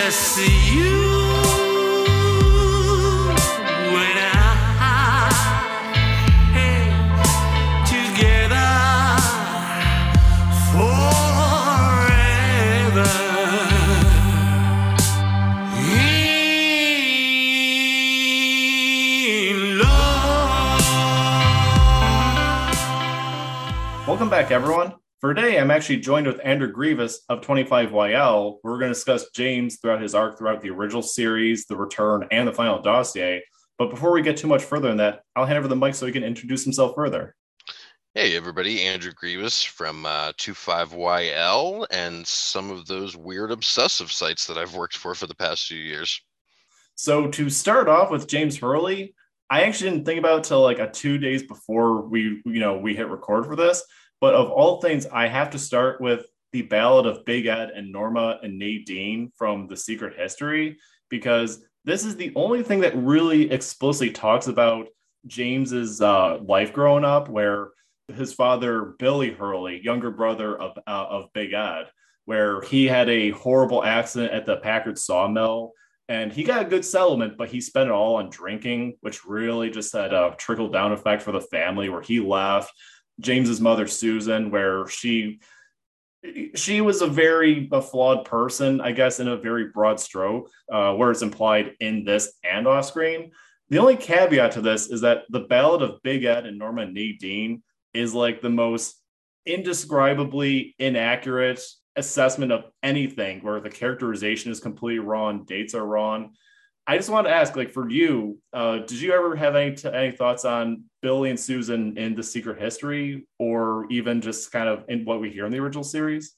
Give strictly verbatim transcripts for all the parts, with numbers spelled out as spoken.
just you and I, hey, together forever. In love. Welcome back, everyone. For today, I'm actually joined with Andrew Grievous of twenty-five Y L. We're going to discuss James throughout his arc throughout the original series, The Return, and the final dossier. But before we get too much further in that, I'll hand over the mic so he can introduce himself further. Hey everybody, Andrew Grievous from uh, twenty-five Y L and some of those weird obsessive sites that I've worked for for the past few years. So to start off with James Hurley, I actually didn't think about it till like a two days before we, you know, we hit record for this. But of all things, I have to start with the Ballad of Big Ed and Norma and Nadine from The Secret History, because this is the only thing that really explicitly talks about James's uh, life growing up, where his father, Billy Hurley, younger brother of uh, of Big Ed, where he had a horrible accident at the Packard sawmill, and he got a good settlement, but he spent it all on drinking, which really just had a trickle down effect for the family, where he left. James's mother, Susan, where she she was a very a flawed person, I guess, in a very broad stroke, uh, where it's implied in this and off screen. The only caveat to this is that the Ballad of Big Ed and Norma Nadine is like the most indescribably inaccurate assessment of anything, where the characterization is completely wrong, dates are wrong. I just want to ask, like, for you, uh, did you ever have any t- any thoughts on Billy and Susan in The Secret History, or even just kind of in what we hear in the original series?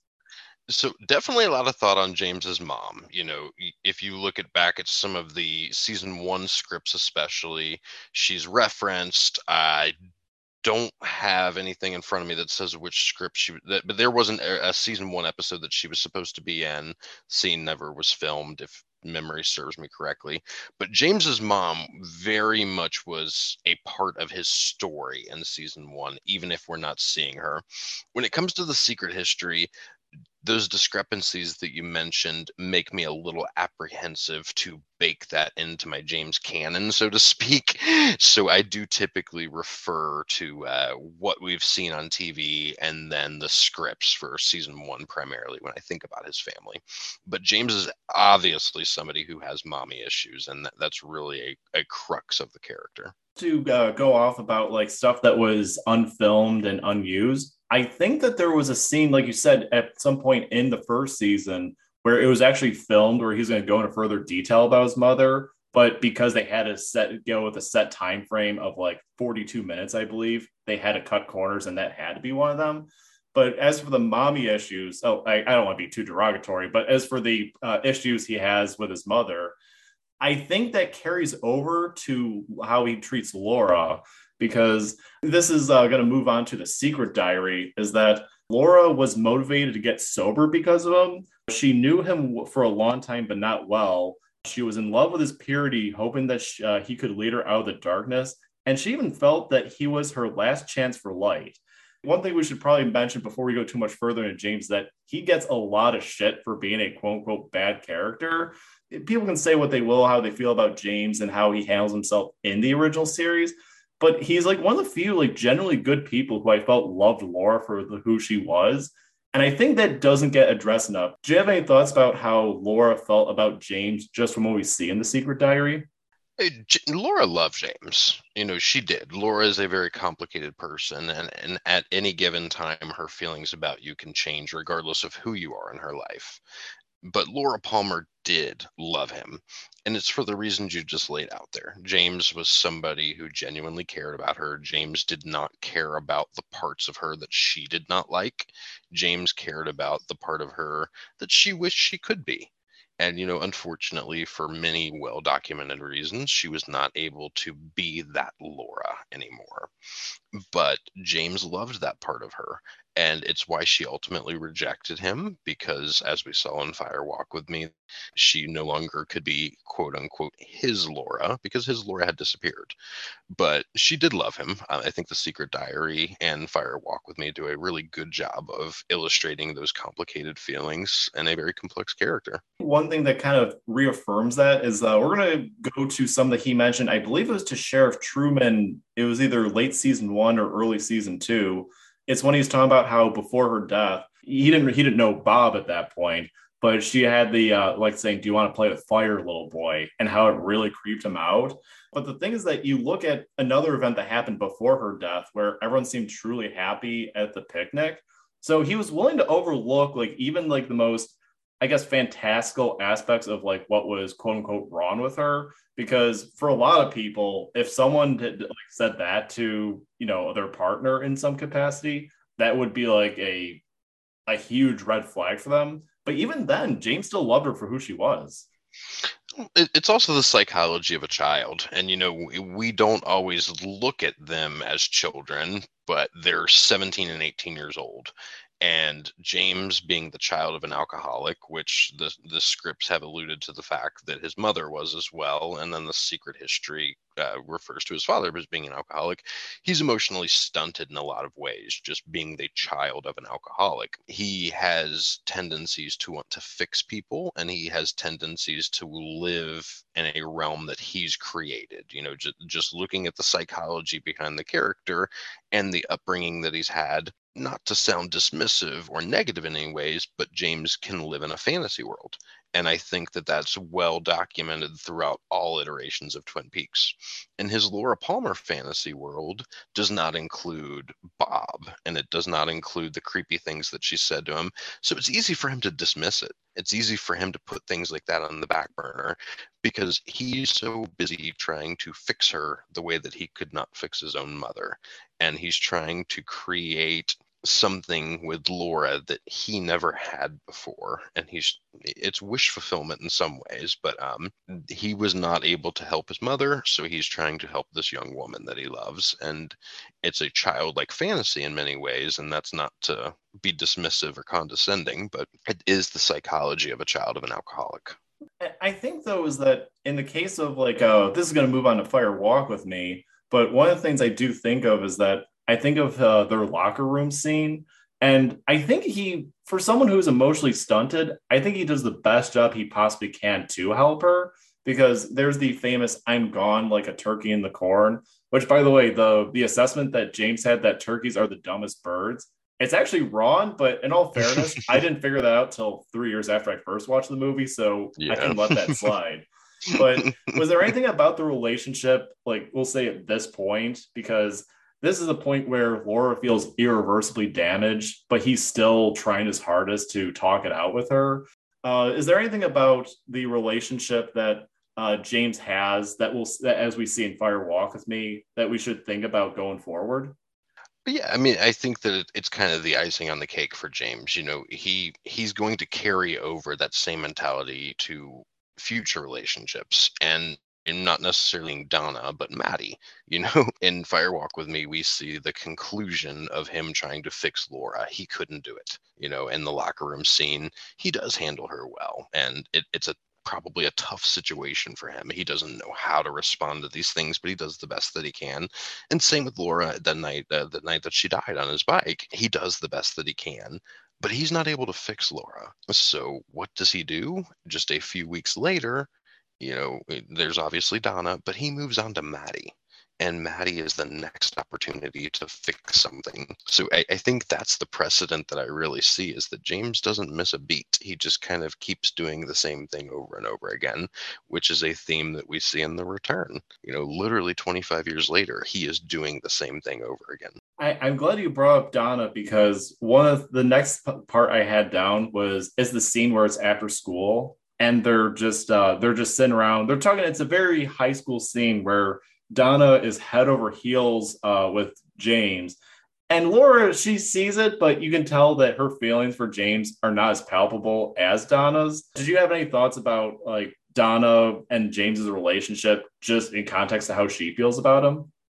So definitely a lot of thought on James's mom. You know, if you look at back at some of the season one scripts, especially, she's referenced. I don't have anything in front of me that says which script she that, but there wasn't a, a season one episode that she was supposed to be in. Scene never was filmed, if memory serves me correctly. But James's mom very much was a part of his story in season one, even if we're not seeing her. When it comes to The Secret History, those discrepancies that you mentioned make me a little apprehensive to bake that into my James canon, so to speak. So I do typically refer to uh, what we've seen on T V and then the scripts for season one primarily when I think about his family. But James is obviously somebody who has mommy issues, and that, that's really a, a crux of the character. To uh, go off about like stuff that was unfilmed and unused, I think that there was a scene, like you said, at some point in the first season where it was actually filmed, where he's going to go into further detail about his mother, but because they had to set go with a set time frame of like forty-two minutes, I believe, they had to cut corners, and that had to be one of them. But as for the mommy issues, oh, I, I don't want to be too derogatory, but as for the uh, issues he has with his mother, I think that carries over to how he treats Laura, because this is uh, going to move on to the secret diary, is that Laura was motivated to get sober because of him. She knew him for a long time, but not well. She was in love with his purity, hoping that she, uh, he could lead her out of the darkness. And she even felt that he was her last chance for light. One thing we should probably mention before we go too much further into James, that he gets a lot of shit for being a quote unquote bad character. People can say what they will, how they feel about James and how he handles himself in the original series, but he's like one of the few like generally good people who I felt loved Laura for the, who she was. And I think that doesn't get addressed enough. Do you have any thoughts about how Laura felt about James just from what we see in the Secret Diary? Hey, J- Laura loved James. You know, she did. Laura is a very complicated person, and, and at any given time, her feelings about you can change regardless of who you are in her life. But Laura Palmer did love him, and it's for the reasons you just laid out there. James was somebody who genuinely cared about her. James did not care about the parts of her that she did not like. James cared about the part of her that she wished she could be. And, you know, unfortunately, for many well-documented reasons, she was not able to be that Laura anymore. But James loved that part of her. And it's why she ultimately rejected him, because as we saw in Fire Walk with Me, she no longer could be quote unquote his Laura because his Laura had disappeared. But she did love him. Uh, I think The Secret Diary and Fire Walk with Me do a really good job of illustrating those complicated feelings and a very complex character. One thing that kind of reaffirms that is uh, we're going to go to some that he mentioned. I believe it was to Sheriff Truman. It was either late season one or early season two. It's when he's talking about how before her death, he didn't he didn't know Bob at that point, but she had the uh, like saying, "Do you want to play with fire, little boy?" and how it really creeped him out. But the thing is that you look at another event that happened before her death, where everyone seemed truly happy at the picnic. So he was willing to overlook like even like the most, I guess, fantastical aspects of like what was quote unquote wrong with her. Because for a lot of people, if someone had like said that to, you know, their partner in some capacity, that would be like a a huge red flag for them. But even then, James still loved her for who she was. It's also the psychology of a child. And, you know, we don't always look at them as children, but they're seventeen and eighteen years old. And James being the child of an alcoholic, which the, the scripts have alluded to the fact that his mother was as well. And then the secret history uh, refers to his father as being an alcoholic. He's emotionally stunted in a lot of ways, just being the child of an alcoholic. He has tendencies to want to fix people, and he has tendencies to live in a realm that he's created. You know, just, just looking at the psychology behind the character and the upbringing that he's had. Not to sound dismissive or negative in any ways, but James can live in a fantasy world. And I think that that's well documented throughout all iterations of Twin Peaks. And his Laura Palmer fantasy world does not include Bob, and it does not include the creepy things that she said to him. So it's easy for him to dismiss it. It's easy for him to put things like that on the back burner because he's so busy trying to fix her the way that he could not fix his own mother. And he's trying to create something with Laura that he never had before, and he's it's wish fulfillment in some ways, but um he was not able to help his mother, so he's trying to help this young woman that he loves. And it's a childlike fantasy in many ways, and that's not to be dismissive or condescending, but it is the psychology of a child of an alcoholic. I think though is that in the case of like uh this is going to move on to Fire Walk with Me, but one of the things I do think of is that I think of uh, their locker room scene, and I think he, for someone who's emotionally stunted, I think he does the best job he possibly can to help her, because there's the famous "I'm gone like a turkey in the corn," which, by the way, the the assessment that James had that turkeys are the dumbest birds, it's actually wrong, but in all fairness, I didn't figure that out till three years after I first watched the movie, so yeah. I can let that slide. But was there anything about the relationship, like we'll say at this point, because this is a point where Laura feels irreversibly damaged, but he's still trying his hardest to talk it out with her. Uh, is there anything about the relationship that uh, James has that will, that as we see in Fire Walk with Me, that we should think about going forward? Yeah, I mean, I think that it's kind of the icing on the cake for James. You know, he he's going to carry over that same mentality to future relationships, and and not necessarily Donna, but Maddie. You know, in Fire Walk with Me, we see the conclusion of him trying to fix Laura. He couldn't do it. You know, in the locker room scene, he does handle her well, and it, it's a probably a tough situation for him. He doesn't know how to respond to these things, but he does the best that he can. And same with Laura. That night, uh, the night that she died on his bike, he does the best that he can. But he's not able to fix Laura. So what does he do? Just a few weeks later, you know, there's obviously Donna, but he moves on to Maddie. And Maddie is the next opportunity to fix something. So I, I think that's the precedent that I really see, is that James doesn't miss a beat. He just kind of keeps doing the same thing over and over again, which is a theme that we see in The Return. You know, literally twenty-five years later, he is doing the same thing over again. I, I'm glad you brought up Donna, because one of the next part I had down was is the scene where it's after school and they're just uh, they're just sitting around. They're talking. It's a very high school scene where Donna is head over heels uh, with James, and Laura, she sees it, but you can tell that her feelings for James are not as palpable as Donna's. Did you have any thoughts about like Donna and James's relationship, just in context of how she feels about him?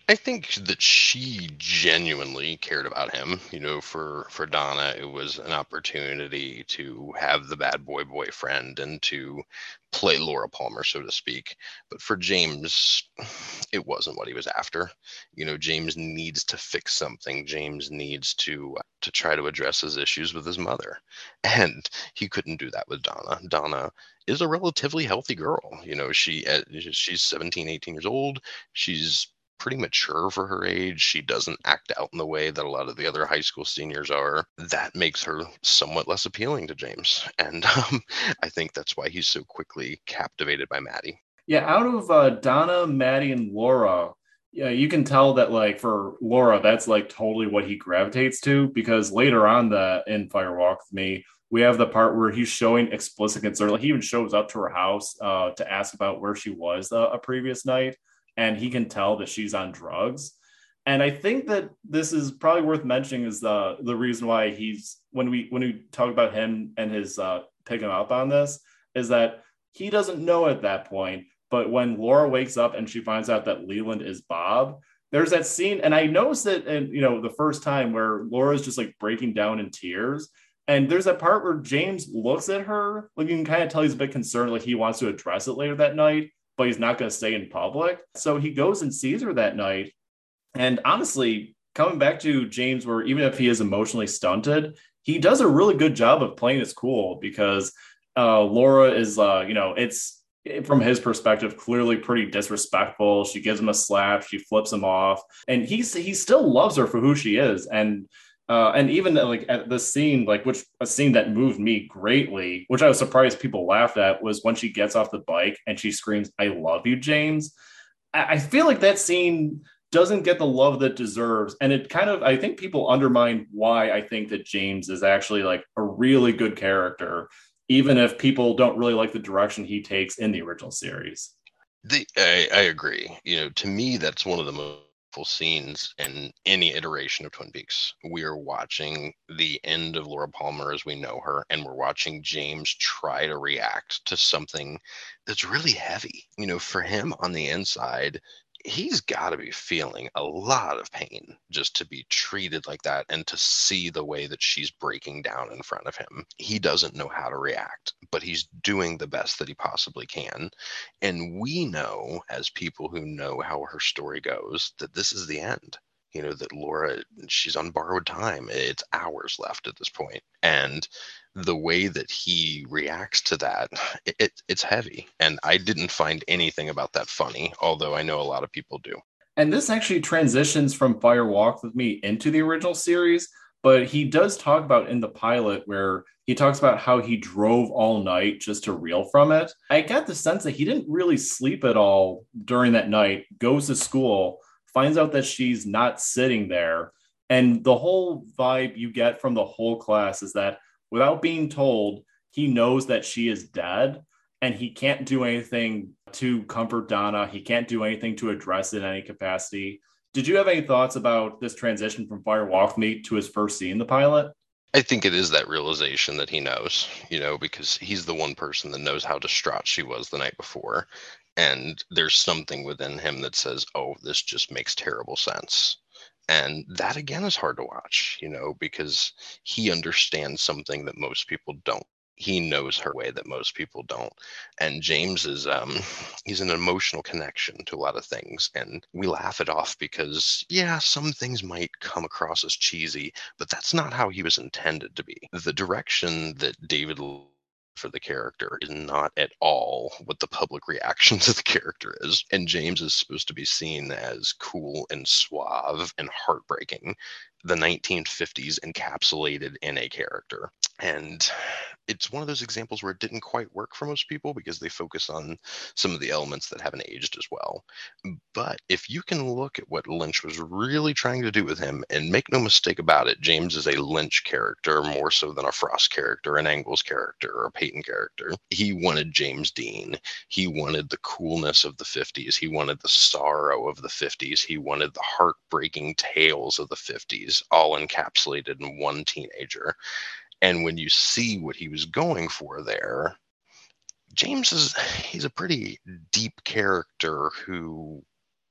I think that she genuinely cared about him. You know, for for Donna, it was an opportunity to have the bad boy boyfriend and to play Laura Palmer, so to speak. But for James, it wasn't what he was after. You know, James needs to fix something. James needs to to try to address his issues with his mother, and he couldn't do that with Donna. Donna is a relatively healthy girl. You know, she uh, she's seventeen, eighteen years old. She's pretty mature for her age. She doesn't act out in the way that a lot of the other high school seniors are. That makes her somewhat less appealing to James. And um, I think that's why he's so quickly captivated by Maddie. Yeah, out of uh, Donna, Maddie, and Laura, yeah, you can tell that like for Laura, that's like totally what he gravitates to because later on the in Fire Walk with Me, we have the part where he's showing explicit concern. Like he even shows up to her house uh, to ask about where she was uh, a previous night, and he can tell that she's on drugs. And I think that this is probably worth mentioning is the the reason why he's when we when we talk about him and his uh, picking up on this is that he doesn't know at that point. But when Laura wakes up and she finds out that Leland is Bob, there's that scene, and I noticed it, and you know, the first time where Laura's just like breaking down in tears, and there's that part where James looks at her, like you can kind of tell he's a bit concerned, like he wants to address it later that night, but he's not going to stay in public. So he goes and sees her that night, and honestly, coming back to James, where even if he is emotionally stunted, he does a really good job of playing it cool because uh, Laura is, uh, you know, it's from his perspective, clearly pretty disrespectful. She gives him a slap, she flips him off, and he's he still loves her for who she is. And uh, and even like at the scene, like which a scene that moved me greatly, which I was surprised people laughed at, was when she gets off the bike and she screams, "I love you, James." I, I feel like that scene doesn't get the love that it deserves, and it kind of I think people undermine why I think that James is actually like a really good character, even if people don't really like the direction he takes in the original series. The, I, I agree. You know, to me, that's one of the most powerful scenes in any iteration of Twin Peaks. We are watching the end of Laura Palmer as we know her, and we're watching James try to react to something that's really heavy. You know, for him on the inside, he's got to be feeling a lot of pain just to be treated like that and to see the way that she's breaking down in front of him. He doesn't know how to react, but he's doing the best that he possibly can. And we know, as people who know how her story goes, that this is the end. You know, that Laura, she's on borrowed time. It's hours left at this point. And the way that he reacts to that, it, it, it's heavy. And I didn't find anything about that funny, although I know a lot of people do. And this actually transitions from Fire Walk with Me into the original series, but he does talk about in the pilot where he talks about how he drove all night just to reel from it. I got the sense that he didn't really sleep at all during that night, goes to school, finds out that she's not sitting there. And the whole vibe you get from the whole class is that without being told, he knows that she is dead and he can't do anything to comfort Donna. He can't do anything to address it in any capacity. Did you have any thoughts about this transition from Fire Walk with Me to his first scene in the pilot? I think it is that realization that he knows, you know, because he's the one person that knows how distraught she was the night before. And there's something within him that says, oh, this just makes terrible sense. And that, again, is hard to watch, you know, because he understands something that most people don't. He knows her way that most people don't. And James is, um, he's an emotional connection to a lot of things. And we laugh it off because, yeah, some things might come across as cheesy, but that's not how he was intended to be. The direction that David for the character is not at all what the public reaction to the character is. And James is supposed to be seen as cool and suave and heartbreaking, the nineteen fifties encapsulated in a character. And it's one of those examples where it didn't quite work for most people because they focus on some of the elements that haven't aged as well. But if you can look at what Lynch was really trying to do with him, and make no mistake about it, James is a Lynch character more so than a Frost character, an Angles character, or a Peyton character. He wanted James Dean. He wanted the coolness of the fifties. He wanted the sorrow of the fifties. He wanted the heartbreaking tales of the fifties, all encapsulated in one teenager. And when you see what he was going for there, James is, he's a pretty deep character who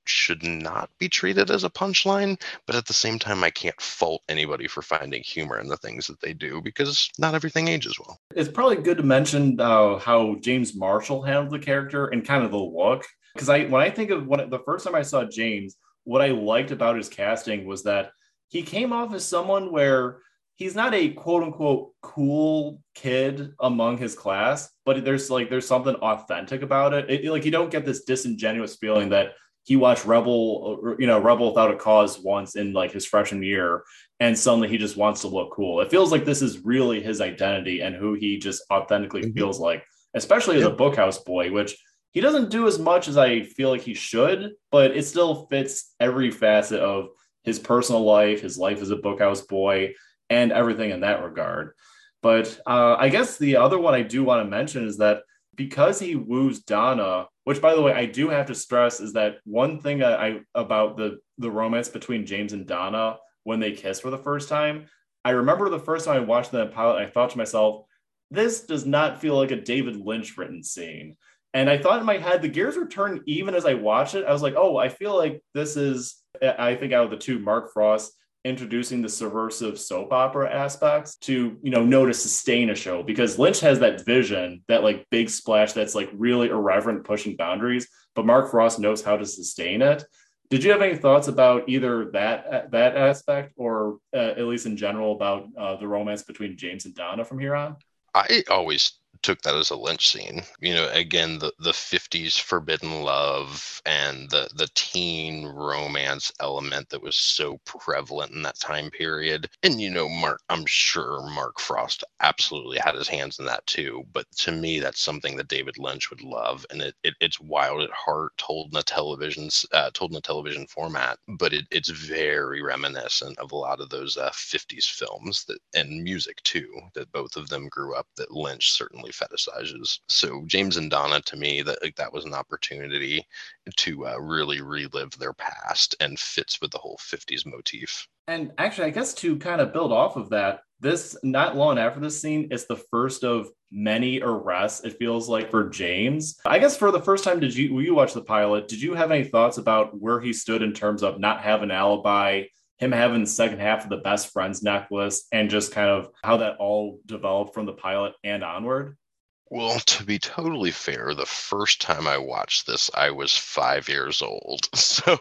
should not be treated as a punchline, but at the same time, I can't fault anybody for finding humor in the things that they do because not everything ages well. It's probably good to mention uh, how James Marshall handled the character and kind of the look. Because I, when I think of when the first time I saw James, what I liked about his casting was that he came off as someone where he's not a quote unquote cool kid among his class, but there's like there's something authentic about it. It like you don't get this disingenuous feeling that he watched Rebel, or, you know, Rebel Without a Cause once in like his freshman year, and suddenly he just wants to look cool. It feels like this is really his identity and who he just authentically mm-hmm. feels like, especially as yep. a Bookhouse boy, which he doesn't do as much as I feel like he should, but it still fits every facet of his personal life, his life as a Bookhouse boy, and everything in that regard. But uh, I guess the other one I do want to mention is that because he woos Donna, which, by the way, I do have to stress is that one thing I, I about the, the romance between James and Donna when they kiss for the first time, I remember the first time I watched that pilot, I thought to myself, this does not feel like a David Lynch written scene. And I thought in my head, the gears were turned even as I watched it. I was like, oh, I feel like this is, I think out of the two, Mark Frost introducing the subversive soap opera aspects to, you know, know to sustain a show, because Lynch has that vision, that like big splash that's like really irreverent, pushing boundaries, but Mark Frost knows how to sustain it. Did you have any thoughts about either that that aspect or uh, at least in general about uh, the romance between James and Donna from here on? I always took that as a Lynch scene. You know, again, the, the fifties forbidden love and the, the teen romance element that was so prevalent in that time period. And, you know, Mark, I'm sure Mark Frost absolutely had his hands in that too. But to me, that's something that David Lynch would love. And it, it it's wild at heart, told in a television, uh, told in a television format. But it, it's very reminiscent of a lot of those uh, fifties films that and music too, that both of them grew up, that Lynch certainly fetishizes. So James and Donna, to me, that like, that was an opportunity to uh, really relive their past and fits with the whole fifties motif. And actually, I guess to kind of build off of that, this not long after this scene is the first of many arrests, it feels like, for James. I guess for the first time, did you when you watch the pilot, did you have any thoughts about where he stood in terms of not having an alibi, him having the second half of the best friends necklace, and just kind of how that all developed from the pilot and onward? Well, to be totally fair, the first time I watched this, I was five years old. So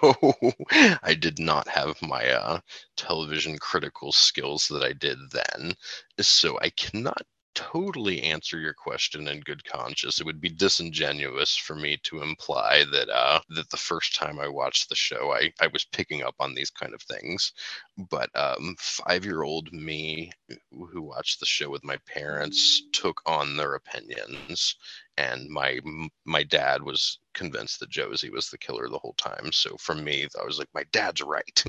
I did not have my uh, television critical skills that I did then. So I cannot totally answer your question in good conscience. It would be disingenuous for me to imply that uh, that the first time I watched the show, I, I was picking up on these kind of things. But um, five-year-old me, who watched the show with my parents, took on their opinions. And my my dad was convinced that Josie was the killer the whole time. So for me, I was like, my dad's right.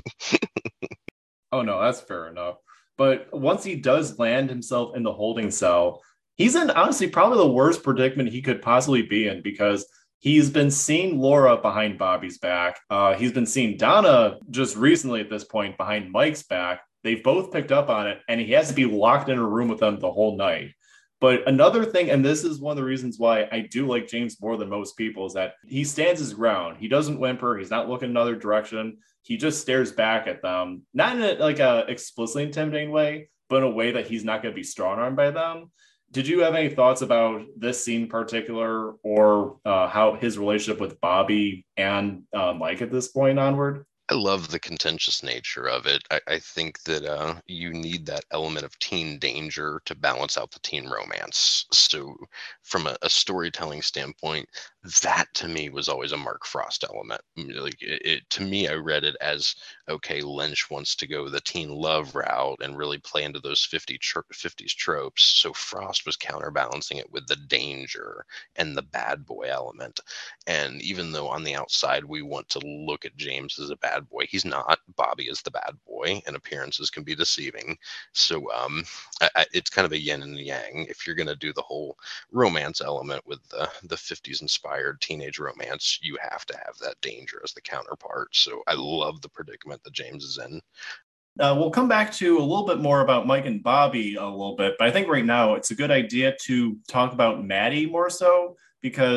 Oh, no, that's fair enough. But once he does land himself in the holding cell, he's in, honestly, probably the worst predicament he could possibly be in, because he's been seeing Laura behind Bobby's back. Uh, he's been seeing Donna just recently at this point behind Mike's back. They've both picked up on it, and he has to be locked in a room with them the whole night. But another thing, and this is one of the reasons why I do like James more than most people, is that he stands his ground. He doesn't whimper. He's not looking another direction. He just stares back at them, not in a, like a explicitly intimidating way, but in a way that he's not going to be strong-armed by them. Did you have any thoughts about this scene in particular, or uh, how his relationship with Bobby and uh, Mike at this point onward? I love the contentious nature of it. I, I think that uh, you need that element of teen danger to balance out the teen romance. So from a, a storytelling standpoint, that to me was always a Mark Frost element. Like it, it, to me, I read it as, okay, Lynch wants to go the teen love route and really play into those fifties tropes. So Frost was counterbalancing it with the danger and the bad boy element. And even though on the outside we want to look at James as a bad boy, he's not. Bobby is the bad boy, and appearances can be deceiving. So um, I, I, it's kind of a yin and yang. If you're going to do the whole romance element with the, the fifties inspired teenage romance, you have to have that danger as the counterpart. So I love the predicament that James is in. Uh, we'll come back to a little bit more about Mike and Bobby a little bit, but I think right now it's a good idea to talk about Maddie more so, because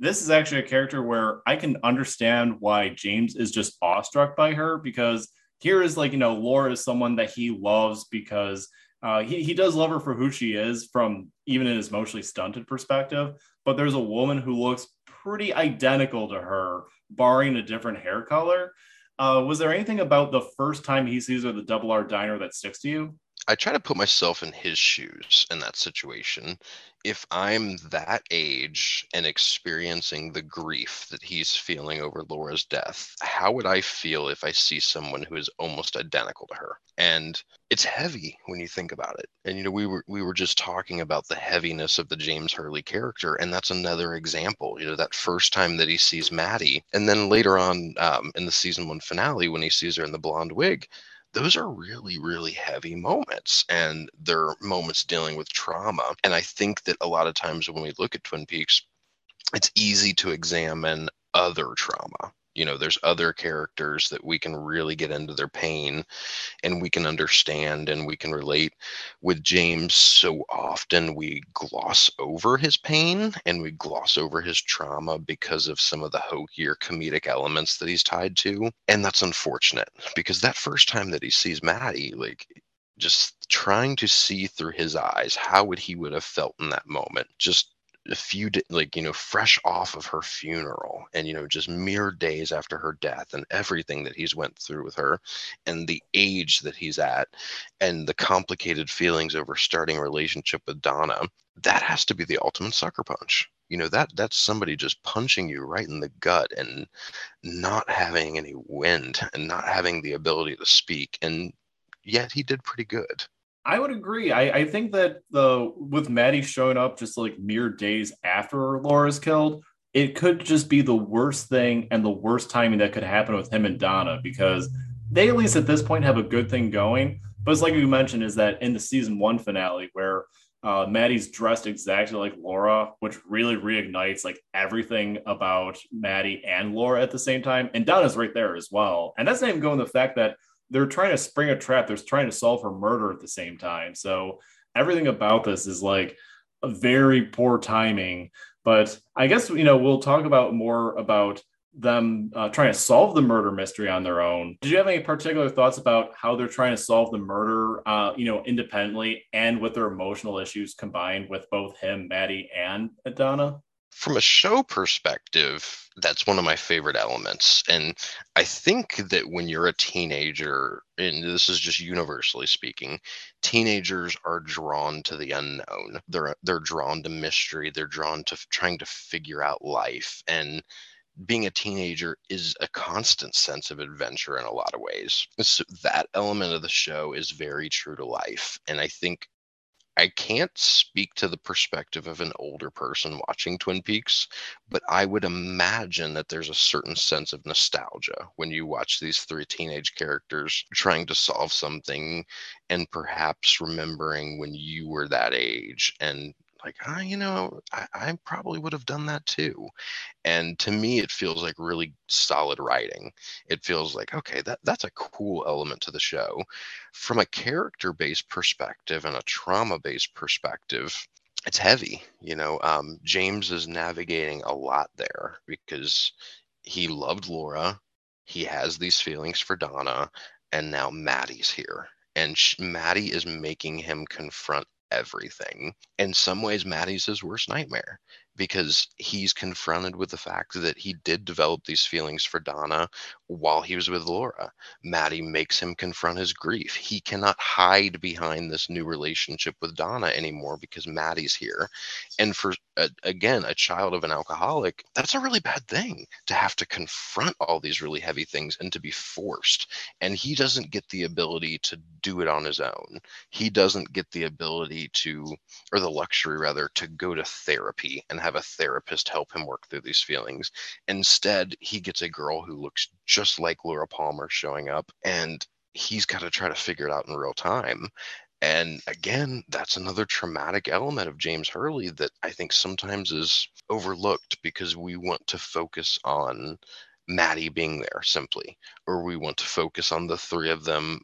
this is actually a character where I can understand why James is just awestruck by her because here is like, you know, Laura is someone that he loves because uh, he, he does love her for who she is from even in his emotionally stunted perspective. But there's a woman who looks pretty identical to her, barring a different hair color. Uh, was there anything about the first time he sees her at the Double R Diner that sticks to you? I try to put myself in his shoes in that situation. If I'm that age and experiencing the grief that he's feeling over Laura's death, how would I feel if I see someone who is almost identical to her? And it's heavy when you think about it. And you know, we were we were just talking about the heaviness of the James Hurley character, and that's another example. You know, that first time that he sees Maddie, and then later on um, in the season one finale when he sees her in the blonde wig, those are really, really heavy moments, and they're moments dealing with trauma. And I think that a lot of times when we look at Twin Peaks, it's easy to examine other trauma. You know, there's other characters that we can really get into their pain and we can understand and we can relate. With James, so often we gloss over his pain and we gloss over his trauma because of some of the hokier comedic elements that he's tied to. And that's unfortunate because that first time that he sees Maddie, like, just trying to see through his eyes, how would he would have felt in that moment? Just a few di- like you know fresh off of her funeral, and you know just mere days after her death, and everything that he's went through with her, and the age that he's at, and the complicated feelings over starting a relationship with Donna. That has to be the ultimate sucker punch. You know, that that's somebody just punching you right in the gut and not having any wind and not having the ability to speak, and yet he did pretty good. I would agree. I, I think that the with Maddie showing up just like mere days after Laura's killed, it could just be the worst thing and the worst timing that could happen with him and Donna because they at least at this point have a good thing going. But it's like you mentioned, is that in the season one finale where uh, Maddie's dressed exactly like Laura, which really reignites like everything about Maddie and Laura at the same time, and Donna's right there as well. And that's not even going to the fact that they're trying to spring a trap. They're trying to solve her murder at the same time. So everything about this is like a very poor timing. But I guess, you know, we'll talk about more about them uh, trying to solve the murder mystery on their own. Did you have any particular thoughts about how they're trying to solve the murder, uh, you know, independently and with their emotional issues combined with both him, Maddie, and Donna? From a show perspective, that's one of my favorite elements. And I think that when you're a teenager, and this is just universally speaking, teenagers are drawn to the unknown. They're they're drawn to mystery. They're drawn to f- trying to figure out life. And being a teenager is a constant sense of adventure in a lot of ways. So that element of the show is very true to life. And I think I can't speak to the perspective of an older person watching Twin Peaks, but I would imagine that there's a certain sense of nostalgia when you watch these three teenage characters trying to solve something and perhaps remembering when you were that age and like, ah, you know, I, I probably would have done that too. And to me, it feels like really solid writing. It feels like, okay, that, that's a cool element to the show. From a character based perspective and a trauma based perspective, it's heavy. You know, um, James is navigating a lot there because he loved Laura. He has these feelings for Donna, and now Maddie's here. And sh- Maddie is making him confront everything. In some ways, Maddie's his worst nightmare because he's confronted with the fact that he did develop these feelings for Donna while he was with Laura. Maddie makes him confront his grief. He cannot hide behind this new relationship with Donna anymore because Maddie's here. And for, uh, again, a child of an alcoholic, that's a really bad thing to have to confront all these really heavy things and to be forced. And he doesn't get the ability to do it on his own. He doesn't get the ability to, or the luxury rather, to go to therapy and have a therapist help him work through these feelings. Instead, he gets a girl who looks just like Laura Palmer showing up, and he's got to try to figure it out in real time. And again, that's another traumatic element of James Hurley that I think sometimes is overlooked because we want to focus on Maddie being there simply, or we want to focus on the three of them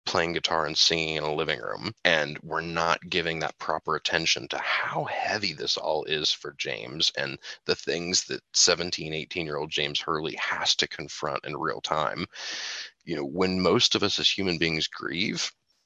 playing guitar and singing in a living room. And we're not giving that proper attention to how heavy this all is for James and the things that seventeen, eighteen year old James Hurley has to confront in real time. You know, when most of us as human beings grieve,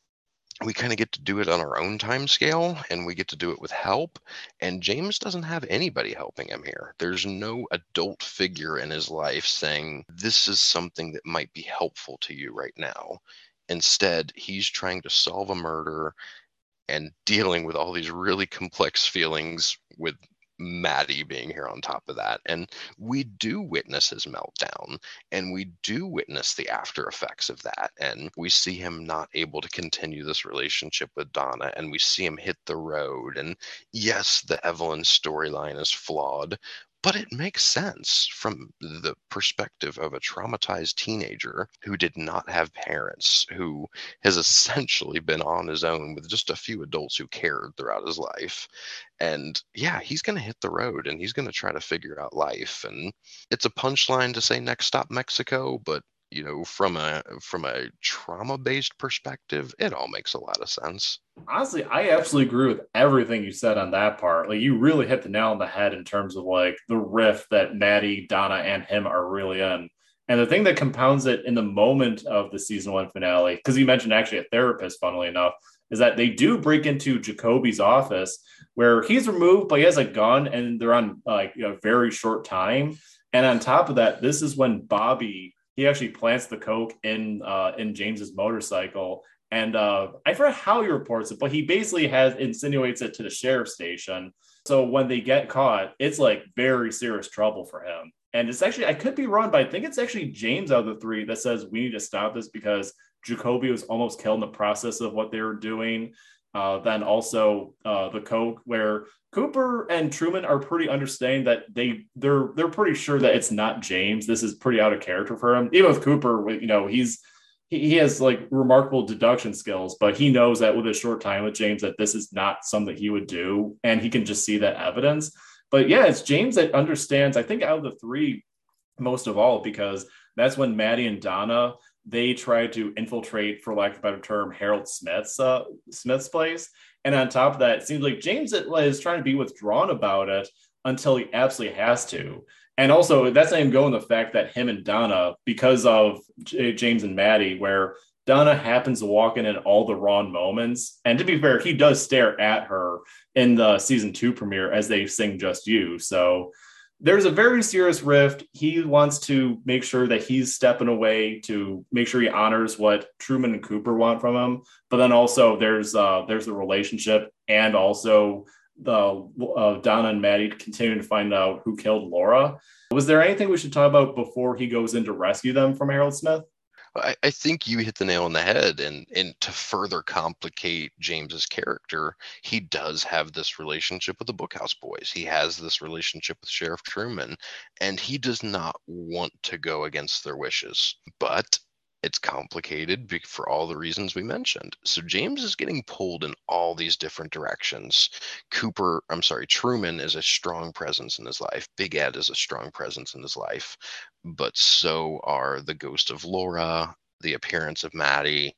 we kind of get to do it on our own time scale, and we get to do it with help. And James doesn't have anybody helping him here. There's no adult figure in his life saying, this is something that might be helpful to you right now. Instead, he's trying to solve a murder and dealing with all these really complex feelings, with Maddie being here on top of that. And we do witness his meltdown, and we do witness the after effects of that. And we see him not able to continue this relationship with Donna, and we see him hit the road. And yes, the Evelyn storyline is flawed, but it makes sense from the perspective of a traumatized teenager who did not have parents, who has essentially been on his own with just a few adults who cared throughout his life. And yeah, he's going to hit the road, and he's going to try to figure out life. And it's a punchline to say next stop Mexico, but you know, from a from a trauma-based perspective, it all makes a lot of sense. Honestly, I absolutely agree with everything you said on that part. Like, you really hit the nail on the head in terms of like the rift that Maddie, Donna, and him are really in. And the thing that compounds it in the moment of the season one finale, because you mentioned actually a therapist, funnily enough, is that they do break into Jacoby's office where he's removed, but he has a gun, and they're on like a very short time. And on top of that, this is when Bobby, he actually plants the coke in uh, in James's motorcycle. And uh, I forget how he reports it, but he basically has insinuates it to the sheriff's station. So when they get caught, it's like very serious trouble for him. And it's actually, I could be wrong, but I think it's actually James out of the three that says we need to stop this because Jacoby was almost killed in the process of what they were doing. Uh, then also uh, the coke, where Cooper and Truman are pretty understanding that they they're they're pretty sure that it's not James. This is pretty out of character for him. Even with Cooper, you know, he's he, he has like remarkable deduction skills, but he knows that with a short time with James that this is not something he would do, and he can just see that evidence. But yeah, it's James that understands, I think, out of the three most of all, because that's when Maddie and Donna, they tried to infiltrate, for lack of a better term, Harold Smith's uh, Smith's place. And on top of that, it seems like James is trying to be withdrawn about it until he absolutely has to. And also, that's not even going the fact that him and Donna, because of J- James and Maddie, where Donna happens to walk in at all the wrong moments. And to be fair, he does stare at her in the season two premiere as they sing Just You. So there's a very serious rift. He wants to make sure that he's stepping away to make sure he honors what Truman and Cooper want from him. But then also there's uh, there's the relationship, and also the uh, Donna and Maddie continuing to find out who killed Laura. Was there anything we should talk about before he goes in to rescue them from Harold Smith? I, I think you hit the nail on the head, and and to further complicate James's character, he does have this relationship with the Bookhouse Boys. He has this relationship with Sheriff Truman, and he does not want to go against their wishes. But it's complicated for all the reasons we mentioned. So James is getting pulled in all these different directions. Cooper, I'm sorry, Truman is a strong presence in his life. Big Ed is a strong presence in his life. But so are the ghost of Laura, the appearance of Maddie,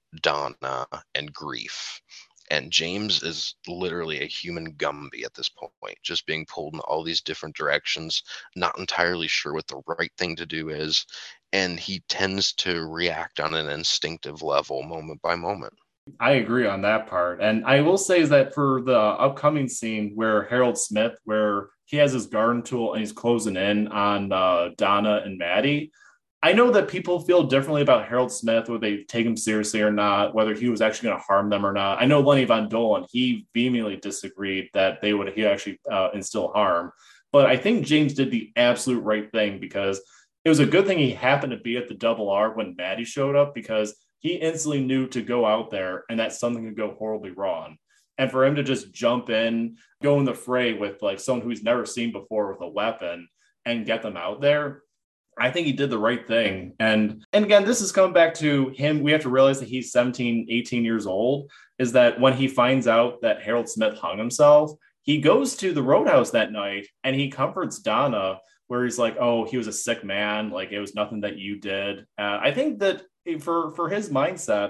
Donna, and Grief. And James is literally a human Gumby at this point, just being pulled in all these different directions, not entirely sure what the right thing to do is. And he tends to react on an instinctive level, moment by moment. I agree on that part. And I will say is that for the upcoming scene where Harold Smith, where he has his garden tool and he's closing in on uh, Donna and Maddie, I know that people feel differently about Harold Smith, whether they take him seriously or not, whether he was actually going to harm them or not. I know Lenny Von Dolan, he vehemently disagreed that they would he actually uh, instill harm. But I think James did the absolute right thing, because it was a good thing he happened to be at the Double R when Maddie showed up, because he instantly knew to go out there and that something could go horribly wrong. And for him to just jump in, go in the fray with like someone who he's never seen before with a weapon and get them out there, I think he did the right thing. And and again, this is coming back to him. We have to realize that he's seventeen, eighteen years old, is that when he finds out that Harold Smith hung himself, he goes to the Roadhouse that night and he comforts Donna, where he's like, oh, he was a sick man. Like, it was nothing that you did. Uh, I think that for, for his mindset,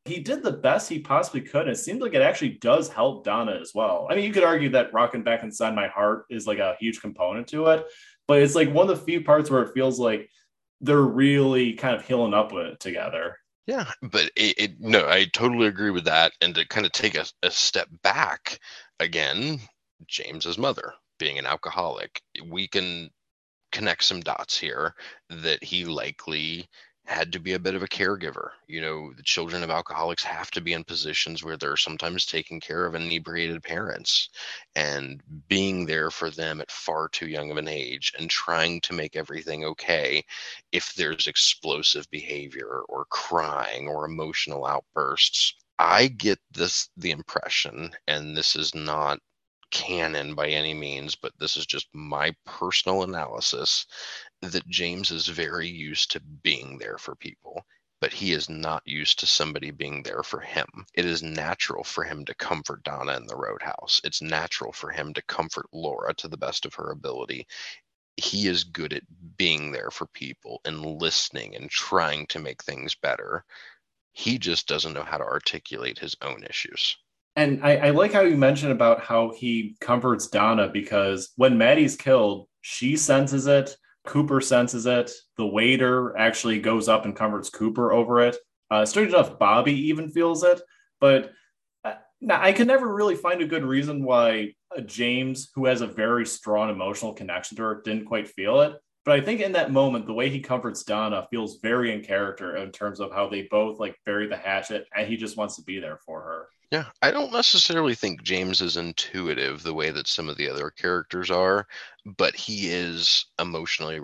he did the best he possibly could. And it seems like it actually does help Donna as well. I mean, you could argue that Rockin' Back Inside My Heart is like a huge component to it, but it's like one of the few parts where it feels like they're really kind of healing up with it together. Yeah, but it, it no, I totally agree with that. And to kind of take a, a step back again, James's mother being an alcoholic, we can connect some dots here that he likely had to be a bit of a caregiver. You know, the children of alcoholics have to be in positions where they're sometimes taking care of inebriated parents, and being there for them at far too young of an age and trying to make everything okay if there's explosive behavior or crying or emotional outbursts. I get this the impression, and this is not canon by any means, but this is just my personal analysis, that James is very used to being there for people, but he is not used to somebody being there for him. It is natural for him to comfort Donna in the Roadhouse. It's natural for him to comfort Laura to the best of her ability. He is good at being there for people and listening and trying to make things better. He just doesn't know how to articulate his own issues. And I, I like how you mentioned about how he comforts Donna, because when Maddie's killed, she senses it. Cooper senses it. The waiter actually goes up and comforts Cooper over it. Uh, straight enough, Bobby even feels it. But uh, now I can never really find a good reason why uh, James, who has a very strong emotional connection to her, didn't quite feel it. But I think in that moment, the way he comforts Donna feels very in character in terms of how they both like bury the hatchet, and he just wants to be there for her. Yeah, I don't necessarily think James is intuitive the way that some of the other characters are, but he is emotionally,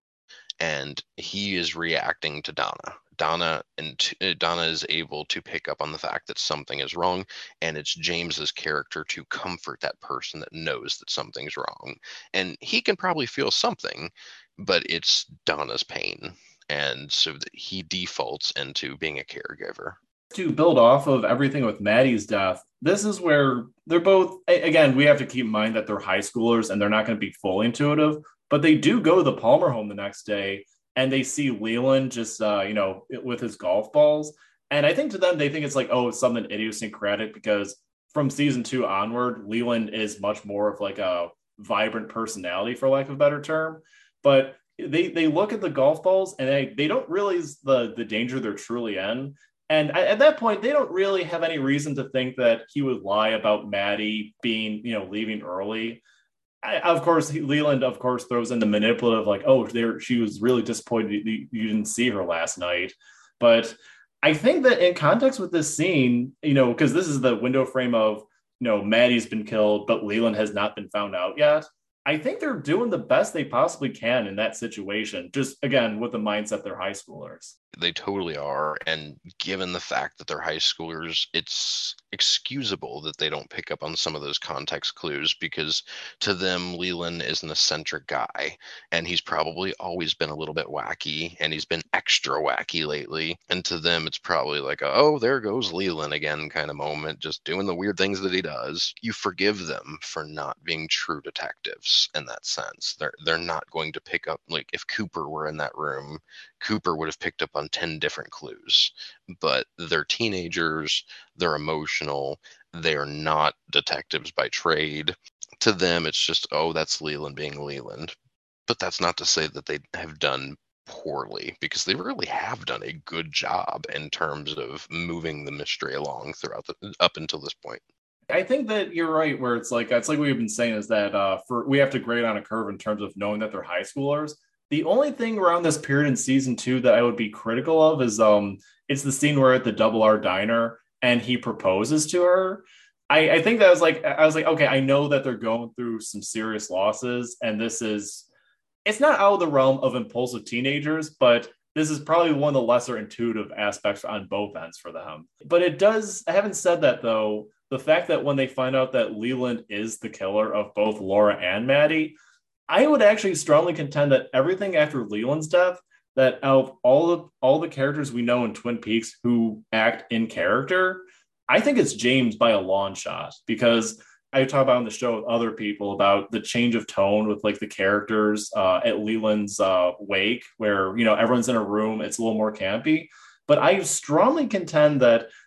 and he is reacting to Donna. Donna and Donna is able to pick up on the fact that something is wrong, and it's James's character to comfort that person that knows that something's wrong. And he can probably feel something, but it's Donna's pain, and so that he defaults into being a caregiver. To build off of everything with Maddie's death, this is where they're both, again, we have to keep in mind that they're high schoolers and they're not going to be fully intuitive, but they do go to the Palmer home the next day and they see Leland just, uh, you know, with his golf balls. And I think to them, they think it's like, oh, it's something idiosyncratic, because from season two onward, Leland is much more of like a vibrant personality, for lack of a better term. But they they look at the golf balls and they, they don't realize the, the danger they're truly in. And at that point, they don't really have any reason to think that he would lie about Maddie being, you know, leaving early. I, of course, he, Leland, of course, throws in the manipulative, like, oh, there, she was really disappointed you, you didn't see her last night. But I think that in context with this scene, you know, because this is the window frame of, you know, Maddie's been killed, but Leland has not been found out yet. I think they're doing the best they possibly can in that situation, just, again, with the mindset they're high schoolers. They totally are. And given the fact that they're high schoolers, it's excusable that they don't pick up on some of those context clues, because to them, Leland is an eccentric guy, and he's probably always been a little bit wacky, and he's been extra wacky lately. And to them, it's probably like, a, oh, there goes Leland again kind of moment, just doing the weird things that he does. You forgive them for not being true detectives in that sense. They're, they're not going to pick up, like if Cooper were in that room, Cooper would have picked up on ten different clues, but they're teenagers, they're emotional, they're not detectives by trade. To them, it's just, oh, that's Leland being Leland. But that's not to say that they have done poorly, because they really have done a good job in terms of moving the mystery along throughout the, up until this point. I think that you're right, where it's like, it's like we've been saying, is that uh, for we have to grade on a curve in terms of knowing that they're high schoolers. The only thing around this period in season two that I would be critical of is um, it's the scene where at the Double R diner and he proposes to her. I, I think that was like, I was like, okay, I know that they're going through some serious losses, and this is, it's not out of the realm of impulsive teenagers, but this is probably one of the lesser intuitive aspects on both ends for them. But it does, I haven't said that though, the fact that when they find out that Leland is the killer of both Laura and Maddie, I would actually strongly contend that everything after Leland's death, that out of all the all the characters we know in Twin Peaks who act in character, I think it's James by a long shot, because I talk about on the show with other people about the change of tone with like the characters uh, at Leland's uh, wake, where, you know, everyone's in a room, it's a little more campy. But I strongly contend that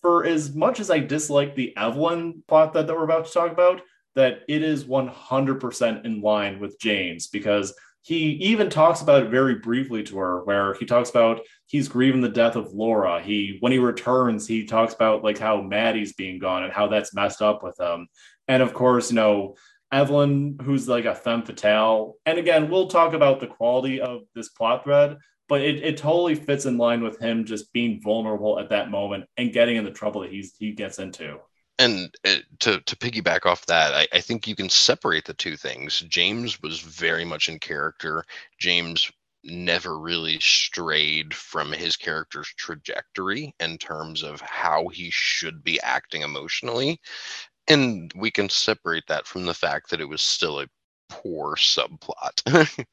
for as much as I dislike the Evelyn plot that, that we're about to talk about, that it is one hundred percent in line with James, because he even talks about it very briefly to her, where he talks about he's grieving the death of Laura. He, when he returns, he talks about like how Maddie's being gone and how that's messed up with him. And of course, you know, Evelyn, who's like a femme fatale. And again, we'll talk about the quality of this plot thread, but it, it totally fits in line with him just being vulnerable at that moment and getting in the trouble that he's he gets into. And uh, to to piggyback off that, I, I think you can separate the two things. James was very much in character. James never really strayed from his character's trajectory in terms of how he should be acting emotionally. And we can separate that from the fact that it was still a poor subplot.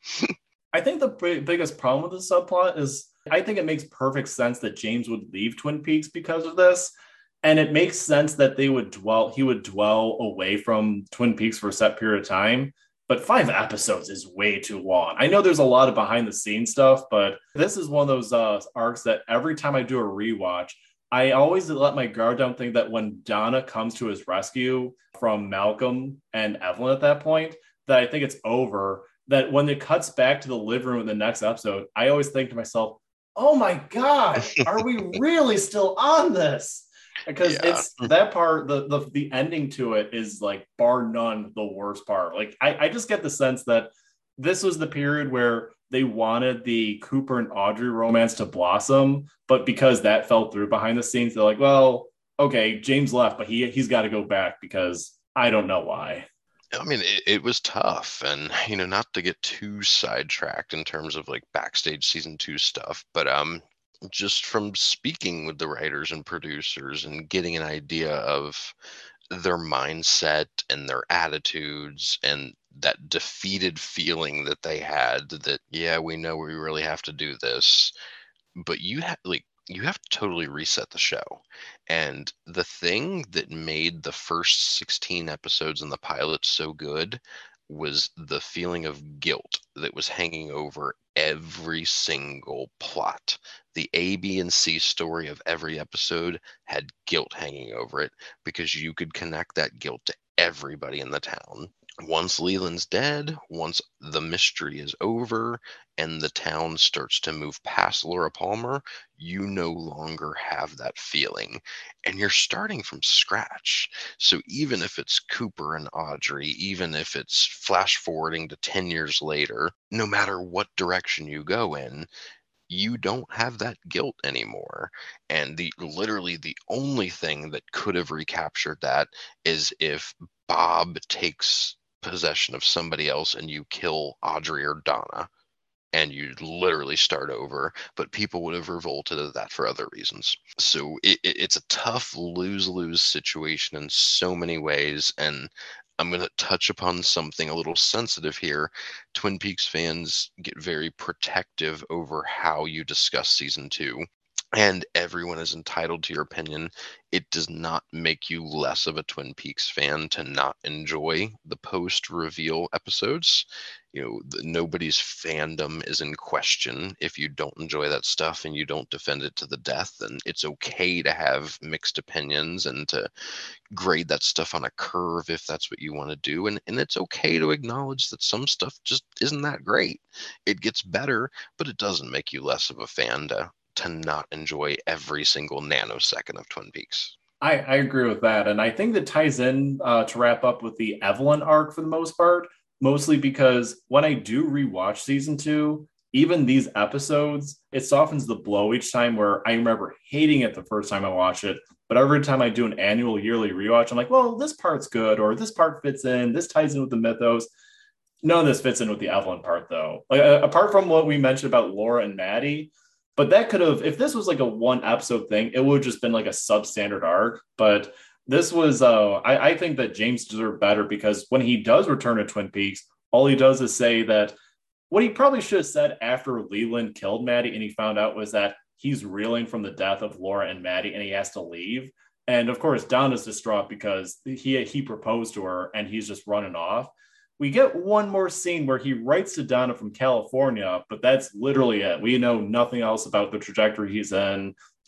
I think the b- biggest problem with the subplot is I think it makes perfect sense that James would leave Twin Peaks because of this. And it makes sense that they would dwell, he would dwell away from Twin Peaks for a set period of time. But five episodes is way too long. I know there's a lot of behind the scenes stuff, but this is one of those uh, arcs that every time I do a rewatch, I always let my guard down, think that when Donna comes to his rescue from Malcolm and Evelyn at that point, that I think it's over. That when it cuts back to the living room in the next episode, I always think to myself, oh my God, are we really still on this? Because yeah. It's that part, the, the the ending to it is like bar none the worst part. Like I, I just get the sense that this was the period where they wanted the Cooper and Audrey romance to blossom, but because that fell through behind the scenes, they're like, well, okay, James left, but he he's got to go back because I don't know why. I mean, it, it was tough, and you know, not to get too sidetracked in terms of like backstage season two stuff, but um. just from speaking with the writers and producers and getting an idea of their mindset and their attitudes and that defeated feeling that they had that, yeah, we know we really have to do this, but you have like, you have to totally reset the show. And the thing that made the first sixteen episodes in the pilot so good was the feeling of guilt that was hanging over every single plot. The A, B, and C story of every episode had guilt hanging over it because you could connect that guilt to everybody in the town. Once Leland's dead, once the mystery is over and the town starts to move past Laura Palmer, you no longer have that feeling and you're starting from scratch. So even if it's Cooper and Audrey, even if it's flash forwarding to ten years later, no matter what direction you go in, you don't have that guilt anymore. And the literally the only thing that could have recaptured that is if Bob takes possession of somebody else and you kill Audrey or Donna and you literally start over, but people would have revolted at that for other reasons. So it, it, it's a tough lose-lose situation in so many ways. And I'm going to touch upon something a little sensitive here. Twin Peaks fans get very protective over how you discuss season two. And everyone is entitled to your opinion. It does not make you less of a Twin Peaks fan to not enjoy the post-reveal episodes. You know, the, nobody's fandom is in question. If you don't enjoy that stuff and you don't defend it to the death, then it's okay to have mixed opinions and to grade that stuff on a curve if that's what you want to do. And, and it's okay to acknowledge that some stuff just isn't that great. It gets better, but it doesn't make you less of a fan to to not enjoy every single nanosecond of Twin Peaks. I, I agree with that. And I think that ties in uh, to wrap up with the Evelyn arc for the most part, mostly because when I do rewatch season two, even these episodes, it softens the blow each time, where I remember hating it the first time I watched it. But every time I do an annual yearly rewatch, I'm like, well, this part's good, or this part fits in, this ties in with the mythos. None of this fits in with the Evelyn part, though. Like, uh, apart from what we mentioned about Laura and Maddie, but that could have, if this was like a one episode thing, it would have just been like a substandard arc. But this was, uh, I, I think that James deserved better, because when he does return to Twin Peaks, all he does is say that what he probably should have said after Leland killed Maddie and he found out was that he's reeling from the death of Laura and Maddie and he has to leave. And of course, Donna's distraught because he, he proposed to her and he's just running off. We get one more scene where he writes to Donna from California, but that's literally it. We know nothing else about the trajectory he's in.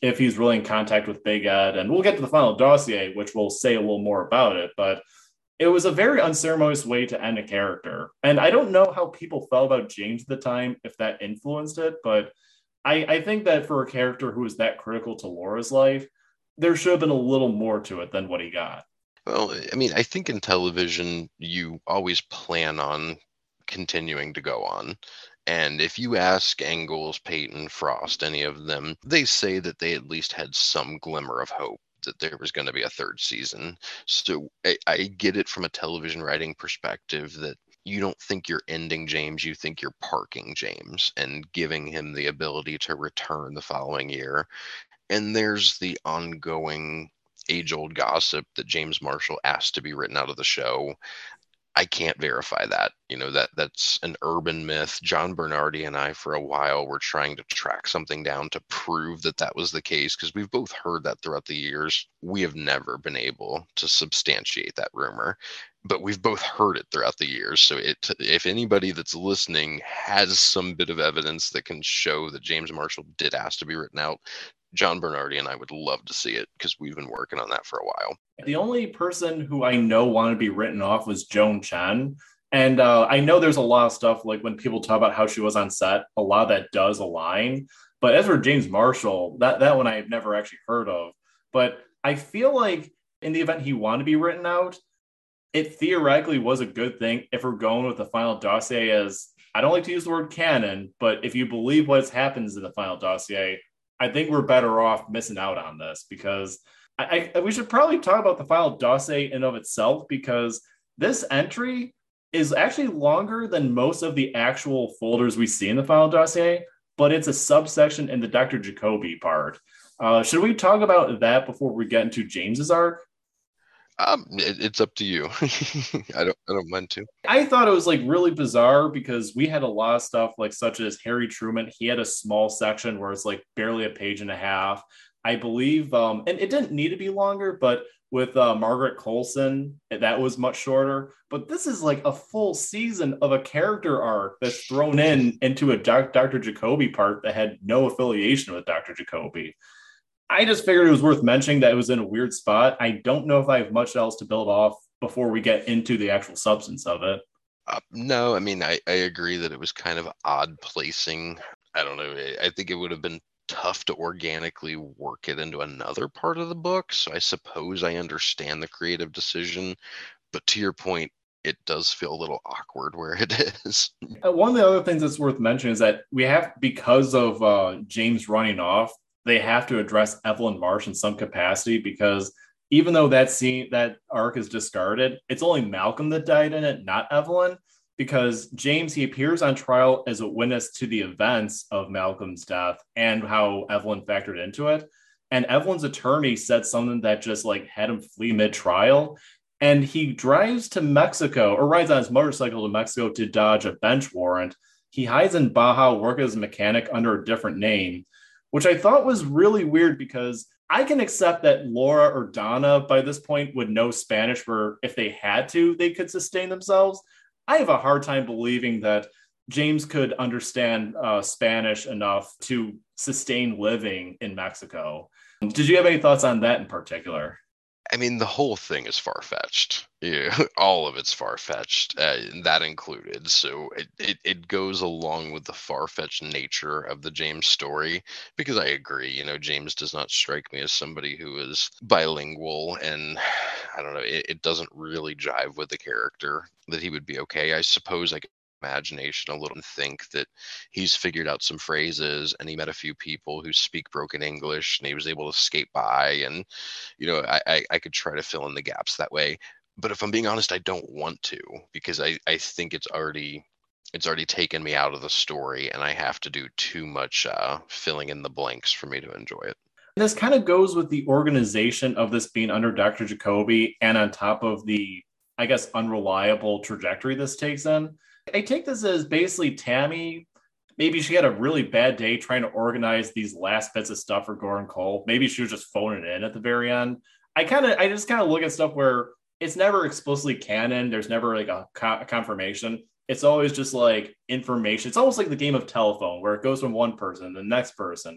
if he's really in contact with Big Ed. And we'll get to the final dossier, which will say a little more about it. But it was a very unceremonious way to end a character. And I don't know how people felt about James at the time, if that influenced it. But I, I think that for a character who was that critical to Laura's life, there should have been a little more to it than what he got. Well, I mean, I think in television, you always plan on continuing to go on. And if you ask Ingalls, Peyton, Frost, any of them, they say that they at least had some glimmer of hope that there was going to be a third season. So I, I get it from a television writing perspective that you don't think you're ending James, you think you're parking James and giving him the ability to return the following year. And there's the ongoing age-old gossip that James Marshall asked to be written out of the show. I can't verify that. You know, that that's an urban myth. John Bernardi and I, for a while, were trying to track something down to prove that that was the case, because we've both heard that throughout the years. We have never been able to substantiate that rumor, but we've both heard it throughout the years. So it, if anybody that's listening has some bit of evidence that can show that James Marshall did ask to be written out, John Bernardi and I would love to see it, because we've been working on that for a while. The only person who I know wanted to be written off was Joan Chen. And uh, I know there's a lot of stuff, like when people talk about how she was on set, a lot of that does align. But as for James Marshall, that, that one I've never actually heard of. But I feel like in the event he wanted to be written out, it theoretically was a good thing if we're going with the final dossier as, I don't like to use the word canon, but if you believe what happens in the final dossier, I think we're better off missing out on this, because I, I, we should probably talk about the final dossier in of itself, because this entry is actually longer than most of the actual folders we see in the final dossier, but it's a subsection in the Doctor Jacoby part. Uh, should we talk about that before we get into James's arc? Um, it, it's up to you. I don't, I don't mind to. I thought it was like really bizarre, because we had a lot of stuff like such as Harry Truman. He had a small section where it's like barely a page and a half, I believe. Um, and it didn't need to be longer, but with uh, Margaret Coulson, that was much shorter. But this is like a full season of a character arc that's thrown in into a doc- Doctor Jacoby part that had no affiliation with Doctor Jacoby. I just figured it was worth mentioning that it was in a weird spot. I don't know if I have much else to build off before we get into the actual substance of it. Uh, no, I mean, I, I agree that it was kind of odd placing. I don't know. I, I think it would have been tough to organically work it into another part of the book. So I suppose I understand the creative decision. But to your point, it does feel a little awkward where it is. One of the other things that's worth mentioning is that we have, because of uh, James running off, they have to address Evelyn Marsh in some capacity, because even though that scene, that arc is discarded, it's only Malcolm that died in it, not Evelyn, because James, he appears on trial as a witness to the events of Malcolm's death and how Evelyn factored into it. And Evelyn's attorney said something that just like had him flee mid-trial. And he drives to Mexico, or rides on his motorcycle to Mexico to dodge a bench warrant. He hides in Baja, working as a mechanic under a different name, which I thought was really weird, because I can accept that Laura or Donna by this point would know Spanish, where if they had to, they could sustain themselves. I have a hard time believing that James could understand uh, Spanish enough to sustain living in Mexico. Did you have any thoughts on that in particular? I mean, the whole thing is far-fetched. Yeah, all of it's far-fetched, uh, that included. So it, it, it goes along with the far-fetched nature of the James story, because I agree, you know, James does not strike me as somebody who is bilingual, and I don't know, it, it doesn't really jive with the character that he would be okay. I suppose I could imagination a little and think that he's figured out some phrases and he met a few people who speak broken English and he was able to skate by, and you know I, I, I could try to fill in the gaps that way. But if I'm being honest, I don't want to, because I, I think it's already it's already taken me out of the story, and I have to do too much uh, filling in the blanks for me to enjoy it. This kind of goes with the organization of this being under Doctor Jacoby, and on top of the, I guess, unreliable trajectory this takes in. I take this as basically Tammy, maybe she had a really bad day trying to organize these last bits of stuff for Gordon Cole. Maybe she was just phoning it in at the very end. I kind of, I just kind of look at stuff where it's never explicitly canon. There's never like a, co- a confirmation. It's always just like information. It's almost like the game of telephone, where it goes from one person to the next person.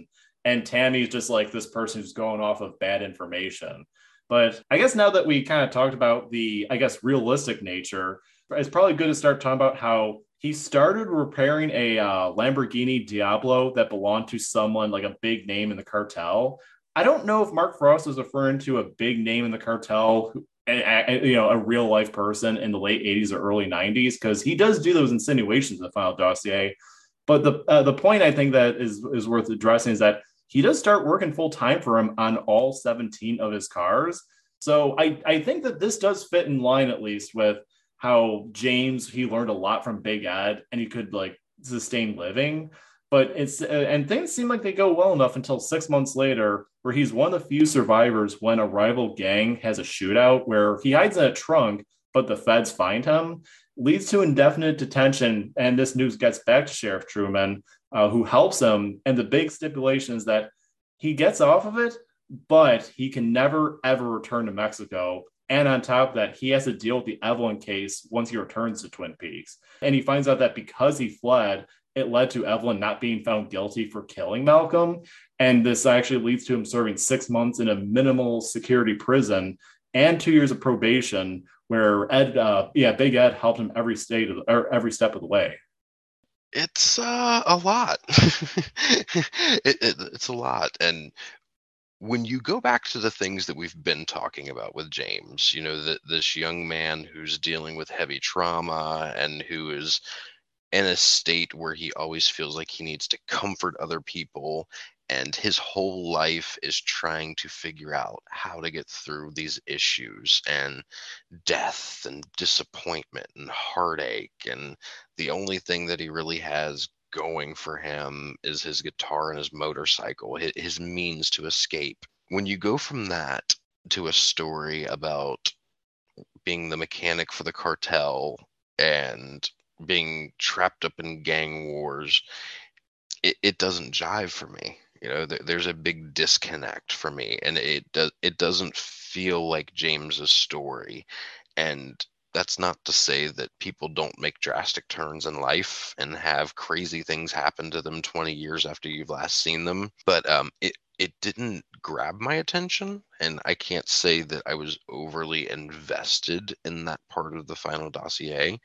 and Tammy's just like this person who's going off of bad information. But I guess now that we kind of talked about the, I guess, realistic nature, it's probably good to start talking about how he started repairing a uh, Lamborghini Diablo that belonged to someone like a big name in the cartel. I don't know if Mark Frost was referring to a big name in the cartel, you know, a real life person in the late eighties or early nineties, because he does do those insinuations in the final dossier. But the uh, the point I think that is is worth addressing is that he does start working full time for him on all seventeen of his cars. So I, I think that this does fit in line, at least, with how James, he learned a lot from Big Ed and he could like sustain living. But it's, uh, and things seem like they go well enough until six months later, where he's one of the few survivors when a rival gang has a shootout where he hides in a trunk, but the feds find him, leads to indefinite detention. And this news gets back to Sheriff Truman, uh, who helps him. And the big stipulation is that he gets off of it, but he can never, ever return to Mexico. And on top of that, he has to deal with the Evelyn case once he returns to Twin Peaks. And he finds out that because he fled, it led to Evelyn not being found guilty for killing Malcolm. And this actually leads to him serving six months in a minimal security prison and two years of probation, where Ed, uh, yeah, Big Ed helped him every state of the, or every step of the way. It's uh, a lot. it, it, it's a lot. And when you go back to the things that we've been talking about with James, you know, that this young man who's dealing with heavy trauma and who is in a state where he always feels like he needs to comfort other people, and his whole life is trying to figure out how to get through these issues and death and disappointment and heartache. And the only thing that he really has going for him is his guitar and his motorcycle, his means to escape. When you go from that to a story about being the mechanic for the cartel and being trapped up in gang wars, it, it doesn't jive for me. You know, th- there's a big disconnect for me, and it does it doesn't feel like James's story. And that's not to say that people don't make drastic turns in life and have crazy things happen to them twenty years after you've last seen them. But um, it, it didn't grab my attention, and I can't say that I was overly invested in that part of the final dossier.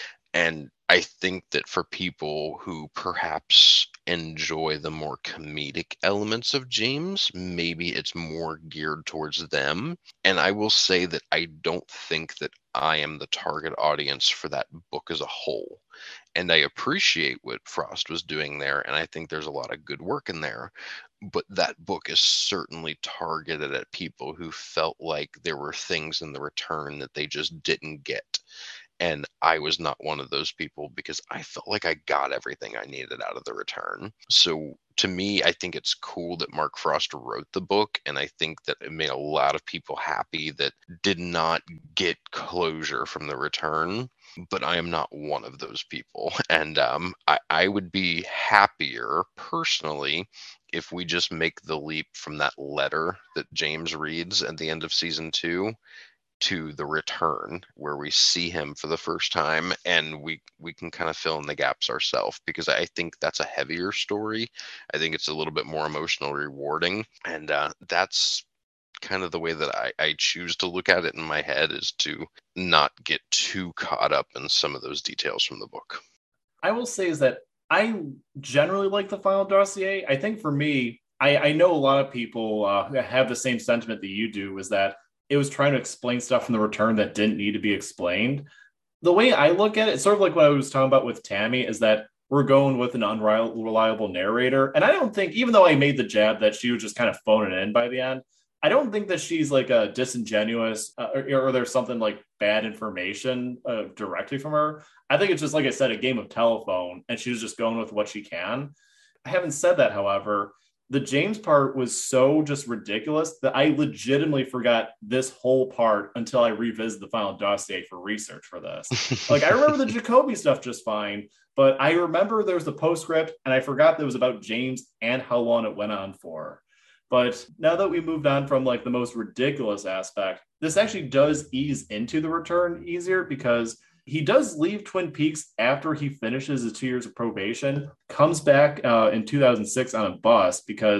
And I think that for people who perhaps enjoy the more comedic elements of James, maybe it's more geared towards them. And I will say that I don't think that I am the target audience for that book as a whole. And I appreciate what Frost was doing there, and I think there's a lot of good work in there. But that book is certainly targeted at people who felt like there were things in the return that they just didn't get. And I was not one of those people, because I felt like I got everything I needed out of the return. So to me, I think it's cool that Mark Frost wrote the book. And I think that it made a lot of people happy that did not get closure from the return. But I am not one of those people. And um, I, I would be happier personally if we just make the leap from that letter that James reads at the end of season two to the return, where we see him for the first time, and we we can kind of fill in the gaps ourselves, because I think that's a heavier story. I think it's a little bit more emotional rewarding, and uh, that's kind of the way that I, I choose to look at it in my head, is to not get too caught up in some of those details from the book. I will say is that I generally like the final dossier. I think for me, I, I know a lot of people uh, have the same sentiment that you do, is that it was trying to explain stuff from the return that didn't need to be explained. The way I look at it, it's sort of like what I was talking about with Tammy, is that we're going with an unreliable narrator. And I don't think, even though I made the jab that she was just kind of phoning it in by the end, I don't think that she's like a disingenuous uh, or, or there's something like bad information uh, directly from her. I think it's just, like I said, a game of telephone, and she was just going with what she can. Having said that, however, the James part was so just ridiculous that I legitimately forgot this whole part until I revisited the final dossier for research for this. Like, I remember the Jacoby stuff just fine, but I remember there was the postscript, and I forgot that it was about James and how long it went on for. But now that we moved on from like the most ridiculous aspect, this actually does ease into the return easier, because he does leave Twin Peaks after he finishes his two years of probation, comes back uh, in two thousand six on a bus because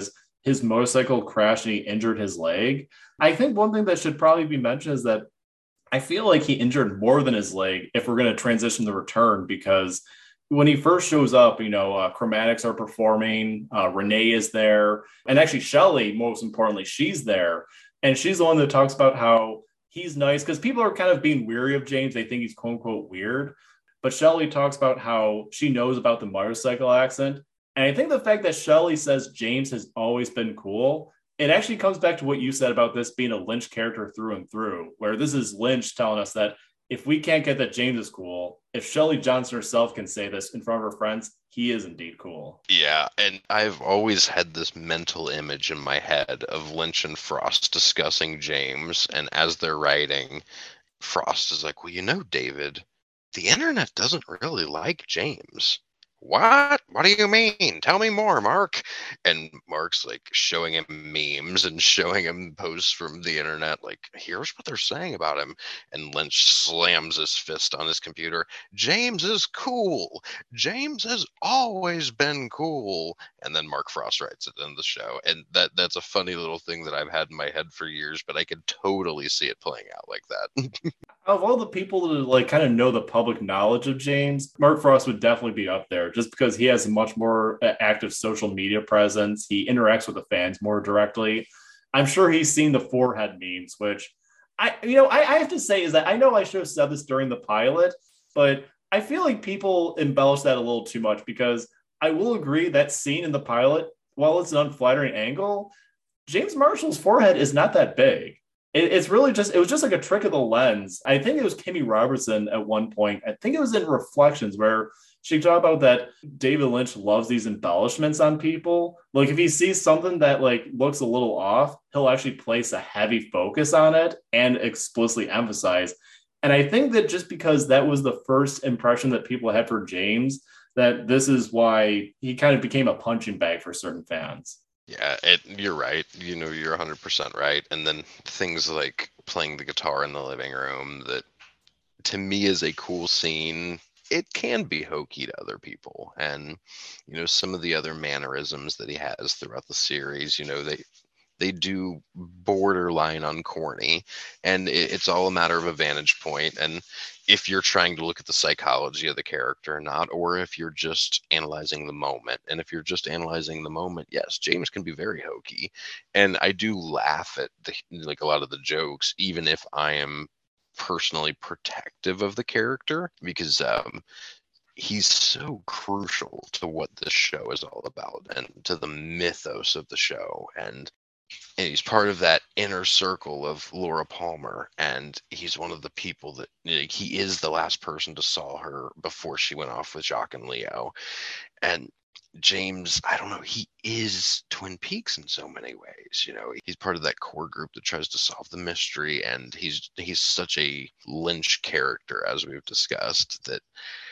his motorcycle crashed and he injured his leg. I think one thing that should probably be mentioned is that I feel like he injured more than his leg if we're going to transition the return, because when he first shows up, you know, uh, Chromatics are performing, uh, Renee is there, and actually Shelley, most importantly, she's there. And she's the one that talks about how he's nice because people are kind of being weary of James. They think he's quote unquote weird. But Shelley talks about how she knows about the motorcycle accident. And I think the fact that Shelley says James has always been cool, it actually comes back to what you said about this being a Lynch character through and through, where this is Lynch telling us that if we can't get that James is cool, if Shelley Johnson herself can say this in front of her friends, he is indeed cool. Yeah, and I've always had this mental image in my head of Lynch and Frost discussing James, and as they're writing, Frost is like, well, you know, David, the internet doesn't really like James. What? What do you mean? Tell me more, Mark. And Mark's like showing him memes and showing him posts from the internet, like, here's what they're saying about him. And Lynch slams his fist on his computer. James is cool. James has always been cool. And then Mark Frost writes it in the show. And that that's a funny little thing that I've had in my head for years, but I could totally see it playing out like that. Of all the people that like kind of know the public knowledge of James, Mark Frost would definitely be up there just because he has a much more active social media presence. He interacts with the fans more directly. I'm sure he's seen the forehead memes, which I, you know, I, I have to say is that I know I should have said this during the pilot, but I feel like people embellish that a little too much because I will agree that scene in the pilot, while it's an unflattering angle, James Marshall's forehead is not that big. It's really just, it was just like a trick of the lens. I think it was Kimmy Robertson at one point. I think it was in Reflections where she talked about that David Lynch loves these embellishments on people. Like if he sees something that like looks a little off, he'll actually place a heavy focus on it and explicitly emphasize. And I think that just because that was the first impression that people had for James, that this is why he kind of became a punching bag for certain fans. Yeah, it, you're right. You know, you're one hundred percent right. And then things like playing the guitar in the living room, that to me is a cool scene. It can be hokey to other people. And, you know, some of the other mannerisms that he has throughout the series, you know, they they do borderline on corny, and it, it's all a matter of a vantage point. And if you're trying to look at the psychology of the character or not, or if you're just analyzing the moment. And if you're just analyzing the moment, yes, James can be very hokey. And I do laugh at the, like a lot of the jokes, even if I am personally protective of the character, because um, he's so crucial to what this show is all about and to the mythos of the show. And And he's part of that inner circle of Laura Palmer, and he's one of the people that, you know, he is the last person to saw her before she went off with Jacques and Leo. And James, I don't know, he is Twin Peaks in so many ways. You know, he's part of that core group that tries to solve the mystery, and he's he's such a Lynch character, as we've discussed, that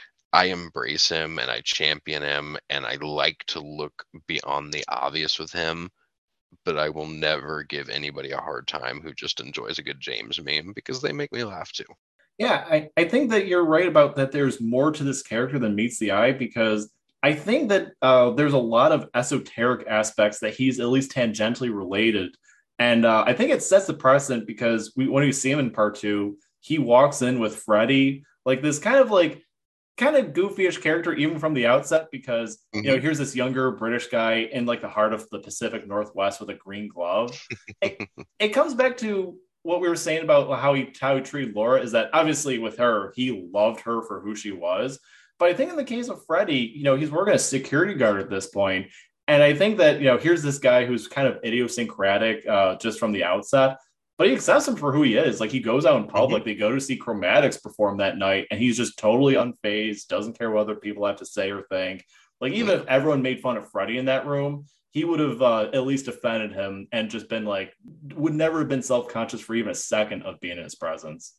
I embrace him and I champion him, and I like to look beyond the obvious with him. But I will never give anybody a hard time who just enjoys a good James meme, because they make me laugh too. Yeah, I, I think that you're right about that. There's more to this character than meets the eye, because I think that uh, there's a lot of esoteric aspects that he's at least tangentially related. And uh, I think it sets the precedent because we, when we see him in part two, he walks in with Freddie, like this kind of like kind of goofyish character even from the outset, because mm-hmm. you know, here's this younger British guy in like the heart of the Pacific Northwest with a green glove. it, it comes back to what we were saying about how he how he treated Laura, is that obviously with her he loved her for who she was, but I think in the case of Freddie, you know, he's working as a security guard at this point, and I think that, you know, here's this guy who's kind of idiosyncratic uh, just from the outset. But he accepts him for who he is. Like, he goes out in public. Mm-hmm. They go to see Chromatics perform that night, and he's just totally unfazed, doesn't care what other people have to say or think. Like, even mm-hmm. if everyone made fun of Freddie in that room, he would have uh, at least defended him and just been like, would never have been self-conscious for even a second of being in his presence.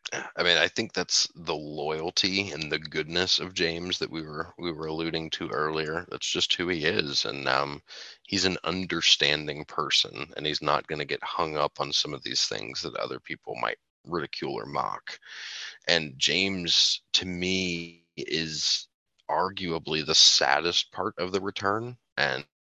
I mean, I think that's the loyalty and the goodness of James that we were we were alluding to earlier. That's just who he is, and um, he's an understanding person, and he's not going to get hung up on some of these things that other people might ridicule or mock. And James, to me, is arguably the saddest part of the return, and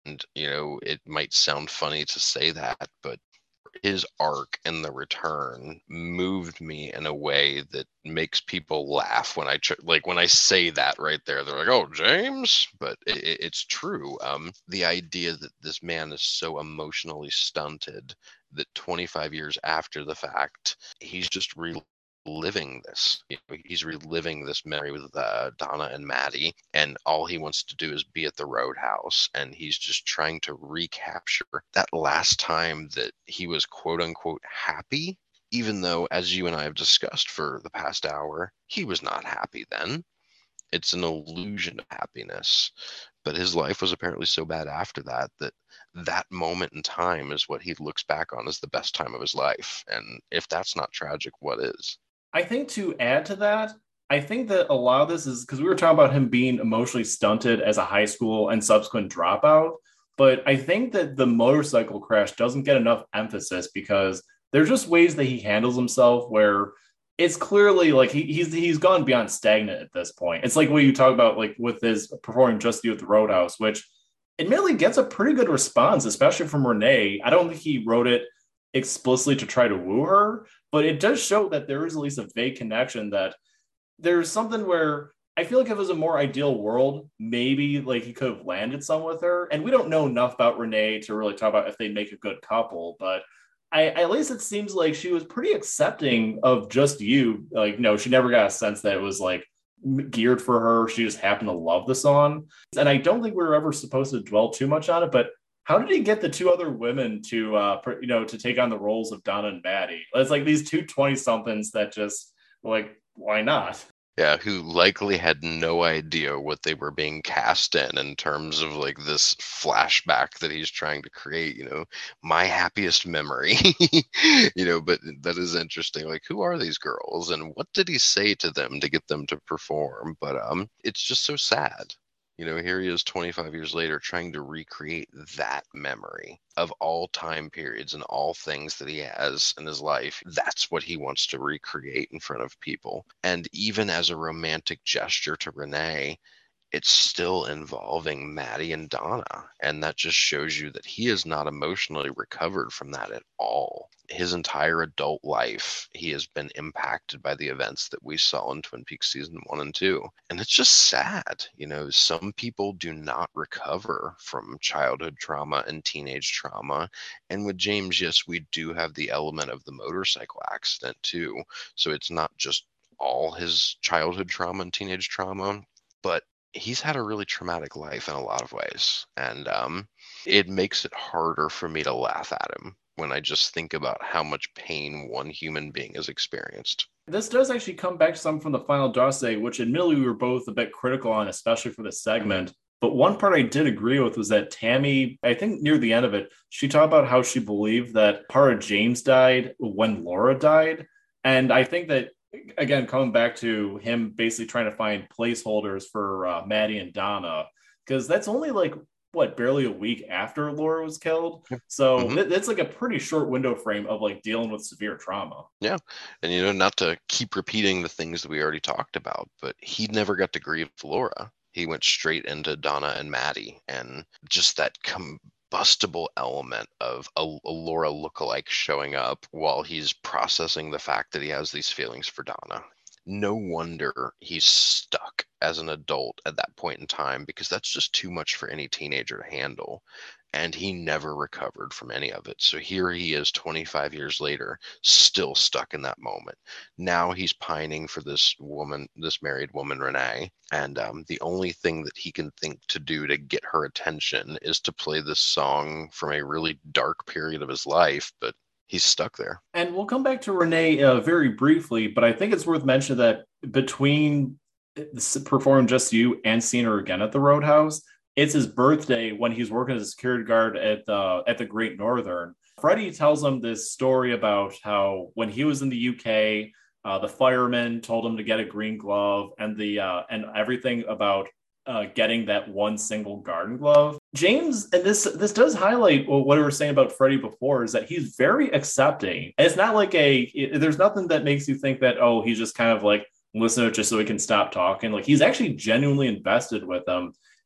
you know, it might sound funny to say that, but his arc in The Return moved me in a way that makes people laugh when I tr- like when I say that right there. They're like, "Oh, James," but it, it, it's true. Um, the idea that this man is so emotionally stunted that twenty-five years after the fact, he's just reliving this. You know, he's reliving this memory with uh, Donna and Maddie, and all he wants to do is be at the Roadhouse, and he's just trying to recapture that last time that he was quote unquote happy, even though, as you and I have discussed for the past hour, he was not happy then. It's an illusion of happiness. But his life was apparently so bad after that that that moment in time is what he looks back on as the best time of his life. And if that's not tragic, what is? I think to add to that, I think that a lot of this is because we were talking about him being emotionally stunted as a high school and subsequent dropout. But I think that the motorcycle crash doesn't get enough emphasis because there's just ways that he handles himself where it's clearly like he, he's he's gone beyond stagnant at this point. It's like what you talk about, like with his performing Just You at the Roadhouse, which admittedly gets a pretty good response, especially from Renee. I don't think he wrote it explicitly to try to woo her, but it does show that there is at least a vague connection, that there's something where I feel like if it was a more ideal world, maybe like he could have landed some with her. And we don't know enough about Renee to really talk about if they make a good couple, but I, at least it seems like she was pretty accepting of Just You. Like, no, she never got a sense that it was like geared for her. She just happened to love the song. And I don't think we were ever supposed to dwell too much on it, but how did he get the two other women to, uh, you know, to take on the roles of Donna and Maddie? It's like these two twenty-somethings that just, like, why not? Yeah, who likely had no idea what they were being cast in in terms of like this flashback that he's trying to create, you know, my happiest memory, you know, but that is interesting. Like, who are these girls and what did he say to them to get them to perform? But um, it's just so sad. You know, here he is twenty-five years later trying to recreate that memory of all time periods and all things that he has in his life. That's what he wants to recreate in front of people. And even as a romantic gesture to Renee, it's still involving Maddie and Donna. And that just shows you that he is not emotionally recovered from that at all. His entire adult life, he has been impacted by the events that we saw in Twin Peaks season one and two. And it's just sad. You know, some people do not recover from childhood trauma and teenage trauma. And with James, yes, we do have the element of the motorcycle accident too. So it's not just all his childhood trauma and teenage trauma, but he's had a really traumatic life in a lot of ways. And um, it makes it harder for me to laugh at him when I just think about how much pain one human being has experienced. This does actually come back to some from the final dossier, which admittedly we were both a bit critical on, especially for this segment. But one part I did agree with was that Tammy, I think near the end of it, she talked about how she believed that part of James died when Laura died. And I think that, again, coming back to him basically trying to find placeholders for uh, Maddie and Donna, because that's only like, what, barely a week after Laura was killed. So mm-hmm. th- it's like a pretty short window frame of like dealing with severe trauma. Yeah. And, you know, not to keep repeating the things that we already talked about, but he never got to grieve Laura. He went straight into Donna and Maddie, and just that combustible element of a, a Laura lookalike showing up while he's processing the fact that he has these feelings for Donna. No wonder he's stuck as an adult at that point in time, because that's just too much for any teenager to handle. And he never recovered from any of it. So here he is twenty-five years later, still stuck in that moment. Now he's pining for this woman, this married woman, Renee. And um, the only thing that he can think to do to get her attention is to play this song from a really dark period of his life. But he's stuck there. And we'll come back to Renee uh, very briefly, but I think it's worth mentioning that between performing Just You and seeing her again at the Roadhouse, it's his birthday when he's working as a security guard at the, at the Great Northern. Freddie tells him this story about how when he was in the U K, uh, the fireman told him to get a green glove, and the uh, and everything about uh, getting that one single garden glove. James, and this this does highlight what we were saying about Freddie before, is that he's very accepting. And it's not like a, it, there's nothing that makes you think that, oh, he's just kind of like listening to it just so he can stop talking. Like, he's actually genuinely invested with them.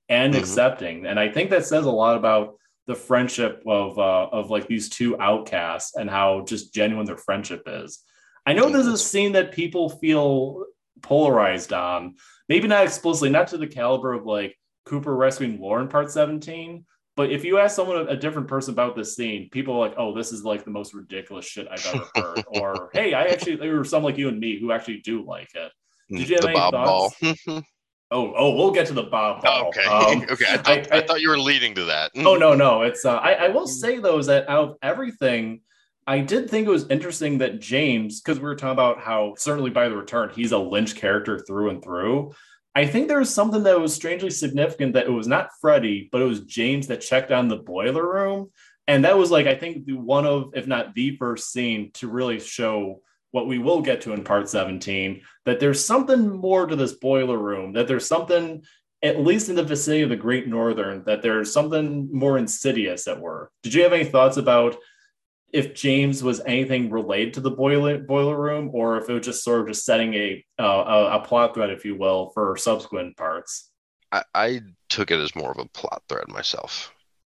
and Mhm. accepting. And I think that says a lot about the friendship of uh, of like these two outcasts and how just genuine their friendship is. I know this is a scene that people feel polarized on, maybe not explicitly, not to the caliber of like Cooper rescuing Lauren part seventeen. But if you ask someone, a different person about this scene, people are like, oh, this is like the most ridiculous shit I've ever heard. Or, hey, I actually, there were some like you and me who actually do like it. Did you have The any Bob Ball. thoughts? Oh, oh, we'll get to the Bob Ball. Okay. Um, okay. I thought, I, I, I, thought you were leading to that. oh, no, no. It's, uh, I, I will say, though, is that out of everything, I did think it was interesting that James, because we were talking about how certainly by the return, he's a Lynch character through and through. I think there was something that was strangely significant that it was not Freddy, but it was James that checked on the boiler room. And that was like, I think the one of, if not the first scene to really show what we will get to in part seventeen, that there's something more to this boiler room, that there's something, at least in the vicinity of the Great Northern, that there's something more insidious at work. Did you have any thoughts about if James was anything related to the boiler boiler room, or if it was just sort of just setting a uh, a, a plot thread, if you will, for subsequent parts? I, I took it as more of a plot thread myself.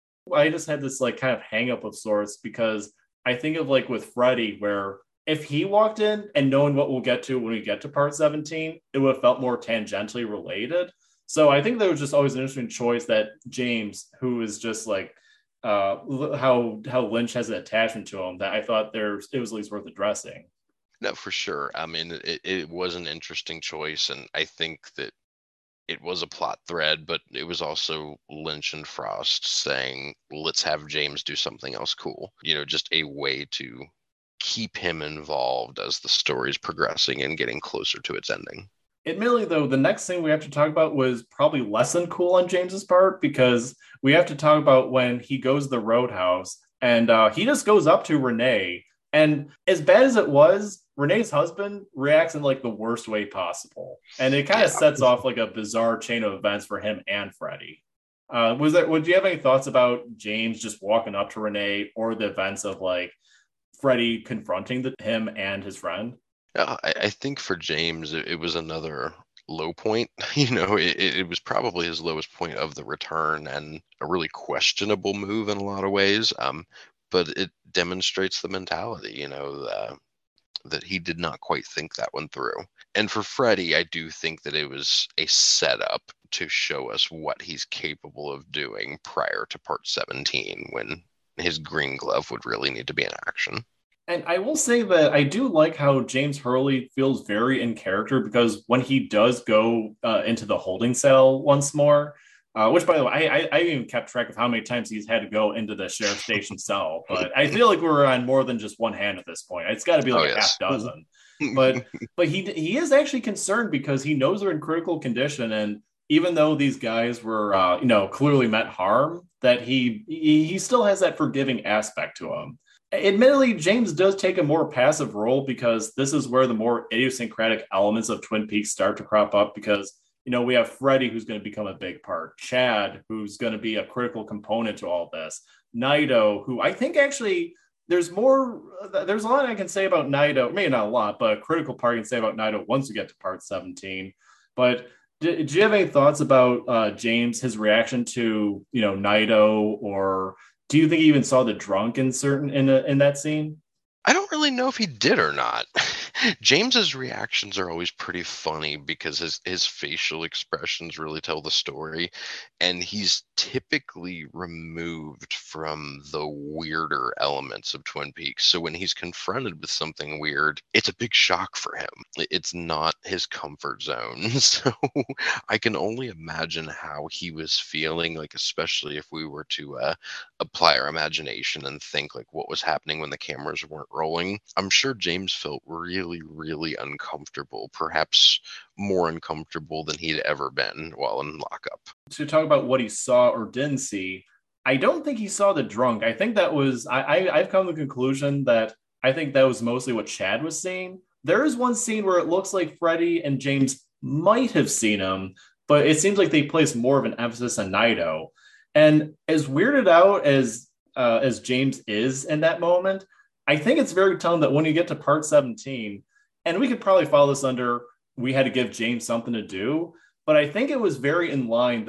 I just had this like kind of hang up of sorts because I think of like with Freddy, where if he walked in and knowing what we'll get to when we get to part seventeen, it would have felt more tangentially related. So I think there was just always an interesting choice that James, who is just like uh, how how Lynch has an attachment to him, that I thought there's it was at least worth addressing. No, for sure. I mean, it, it was an interesting choice, and I think that it was a plot thread, but it was also Lynch and Frost saying, let's have James do something else cool. You know, just a way to keep him involved as the story's progressing and getting closer to its ending. Admittedly, though, the next thing we have to talk about was probably less than cool on James's part, because we have to talk about when he goes to the Roadhouse and uh, he just goes up to Renee. And as bad as it was, Renee's husband reacts in like the worst way possible. And it kind of Yeah. sets off like a bizarre chain of events for him and Freddy. Uh, was there, would you have any thoughts about James just walking up to Renee, or the events of like Freddy confronting the, him and his friend? Yeah, I, I think for James, it, it was another low point. You know, it, it was probably his lowest point of the return, and a really questionable move in a lot of ways. Um, but it demonstrates the mentality, you know, uh, that he did not quite think that one through. And for Freddy, I do think that it was a setup to show us what he's capable of doing prior to part seventeen, when his green glove would really need to be in action. And I will say that I do like how James Hurley feels very in character, because when he does go uh, into the holding cell once more, uh, which, by the way, I, I, I even kept track of how many times he's had to go into the sheriff's station cell. But I feel like we're on more than just one hand at this point. It's got to be like Oh, a yes. half dozen. But but he he is actually concerned because he knows they're in critical condition, and even though these guys were uh, you know clearly meant harm, that he, he he still has that forgiving aspect to him. Admittedly, James does take a more passive role, because this is where the more idiosyncratic elements of Twin Peaks start to crop up, because you know we have Freddy, who's going to become a big part, Chad, who's going to be a critical component to all this, Naito, who I think actually there's more there's a lot I can say about Naito, maybe not a lot, but a critical part I can say about Naito once we get to part seventeen. But did, do you have any thoughts about uh, James, his reaction to you know Naito, or do you think he even saw the drunk in certain in a, in that scene? I don't really know if he did or not. James's reactions are always pretty funny because his, his facial expressions really tell the story, and he's typically removed from the weirder elements of Twin Peaks. So when he's confronted with something weird, it's a big shock for him. It's not his comfort zone. So I can only imagine how he was feeling, like, especially if we were to uh, apply our imagination and think like what was happening when the cameras weren't rolling. I'm sure James felt really, really uncomfortable, perhaps more uncomfortable than he'd ever been while in lockup. To talk about what he saw or didn't see, I don't think he saw the drunk. I think that was, I, I, I've come to the conclusion that I think that was mostly what Chad was seeing. There is one scene where it looks like Freddy and James might have seen him, but it seems like they placed more of an emphasis on Naito. And as weirded out as uh, as James is in that moment, I think it's very telling that when you get to part seventeen, and we could probably follow this under, we had to give James something to do, but I think it was very in line that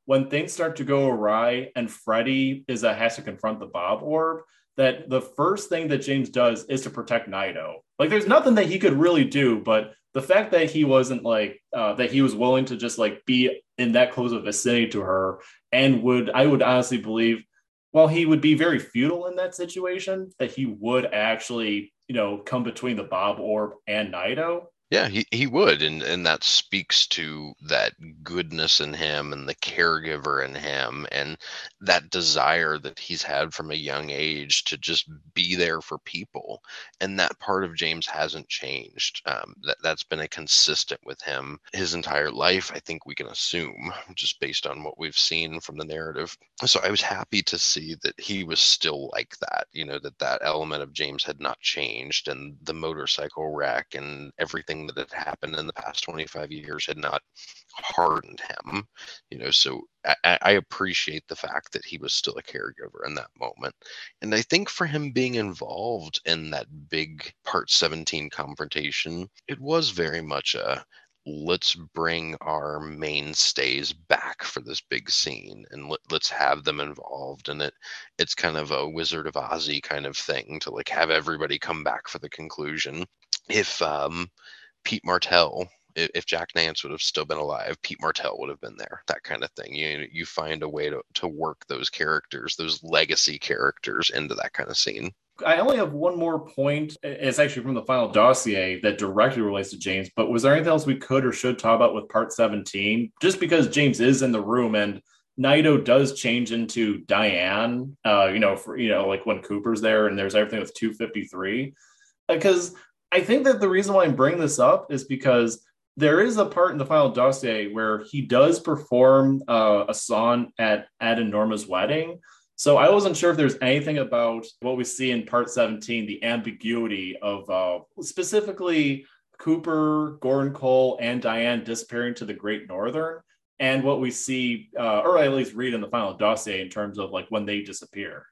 when things start to go awry and Freddy is uh, has to confront the Bob Orb, that the first thing that James does is to protect Naito. Like, there's nothing that he could really do, but the fact that he wasn't like uh, that he was willing to just like be in that close of vicinity to her, and would I would honestly believe, while he would be very futile in that situation, that he would actually, you know, come between the Bob Orb and Naito. Yeah, he, he would, and and that speaks to that goodness in him and the caregiver in him and that desire that he's had from a young age to just be there for people. And that part of James hasn't changed. Um, that that's been a consistent with him his entire life, I think we can assume, just based on what we've seen from the narrative. So I was happy to see that he was still like that, you know, that that element of James had not changed, and the motorcycle wreck and everything that had happened in the past twenty-five years had not hardened him, you know. So I, I appreciate the fact that he was still a caregiver in that moment. And I think for him being involved in that big part seventeen confrontation, it was very much a let's bring our mainstays back for this big scene, and let, let's have them involved. And it it's kind of a Wizard of Ozzy kind of thing to like have everybody come back for the conclusion. If um Pete Martell, if Jack Nance would have still been alive, Pete Martell would have been there. That kind of thing. You you find a way to to work those characters, those legacy characters, into that kind of scene. I only have one more point. It's actually from the final dossier that directly relates to James. But was there anything else we could or should talk about with part seventeen? Just because James is in the room and Naito does change into Diane, uh, you know, for, you know, like when Cooper's there and there's everything with two fifty-three. Because I think that the reason why I'm bringing this up is because there is a part in the final dossier where he does perform uh, a song at Ed and Norma's wedding. So I wasn't sure if there's anything about what we see in part seventeen, the ambiguity of uh, specifically Cooper, Gordon Cole, and Diane disappearing to the Great Northern, and what we see, uh, or at least read in the final dossier in terms of like when they disappear.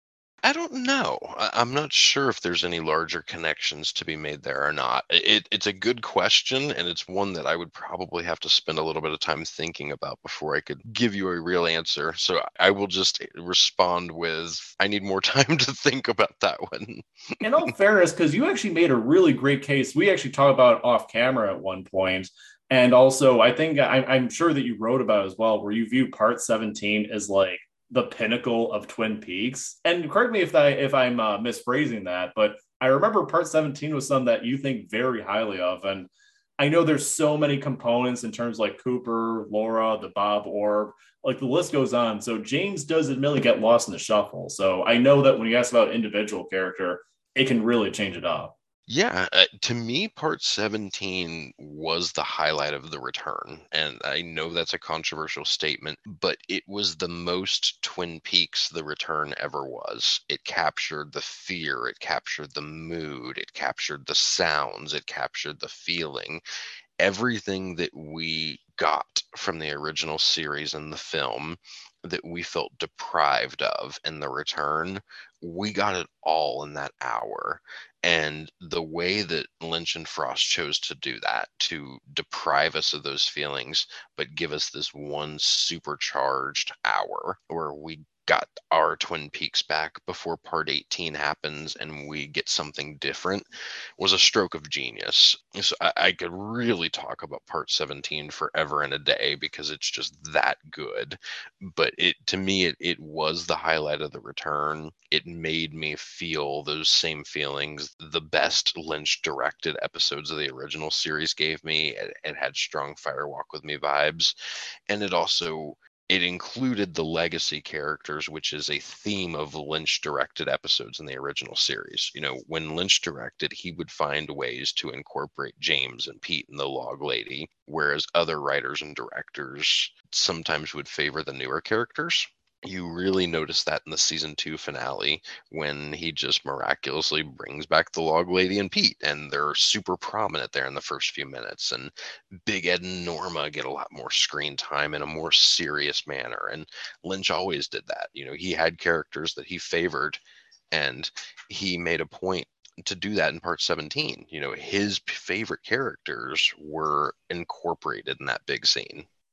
I don't know. I- I'm not sure if there's any larger connections to be made there or not. It, it's a good question, and it's one that I would probably have to spend a little bit of time thinking about before I could give you a real answer. So I will just respond with, I need more time to think about that one. In all fairness, because you actually made a really great case. We actually talked about it off camera at one point. And also, I think I, I'm sure that you wrote about it as well, where you view part seventeen as like the pinnacle of Twin Peaks. And correct me if I if I'm uh, misphrasing that, but I remember part seventeen was something that you think very highly of. And I know there's so many components in terms like Cooper, Laura, the Bob Orb, like the list goes on. So James does admittedly get lost in the shuffle. So I know that when you ask about individual character, it can really change it up. Yeah, uh, to me, part seventeen was the highlight of the return. And I know that's a controversial statement, but it was the most Twin Peaks the return ever was. It captured the fear, it captured the mood, it captured the sounds, it captured the feeling. Everything that we got from the original series and the film that we felt deprived of in the return, we got it all in that hour. And the way that Lynch and Frost chose to do that, to deprive us of those feelings, but give us this one supercharged hour where we got our Twin Peaks back before part eighteen happens and we get something different, was a stroke of genius. So I, I could really talk about part seventeen forever and a day because it's just that good. But it to me, it, it was the highlight of the return. It made me feel those same feelings the best Lynch directed episodes of the original series gave me. It, it had strong Fire Walk With Me vibes. And it also it included the legacy characters, which is a theme of Lynch directed episodes in the original series. You know, when Lynch directed, he would find ways to incorporate James and Pete and the Log Lady, whereas other writers and directors sometimes would favor the newer characters. You really notice that in the season two finale when he just miraculously brings back the Log Lady and Pete, and they're super prominent there in the first few minutes. And Big Ed and Norma get a lot more screen time in a more serious manner. And Lynch always did that. You know, he had characters that he favored, and he made a point to do that in part seventeen. You know, his favorite characters were incorporated in that big scene.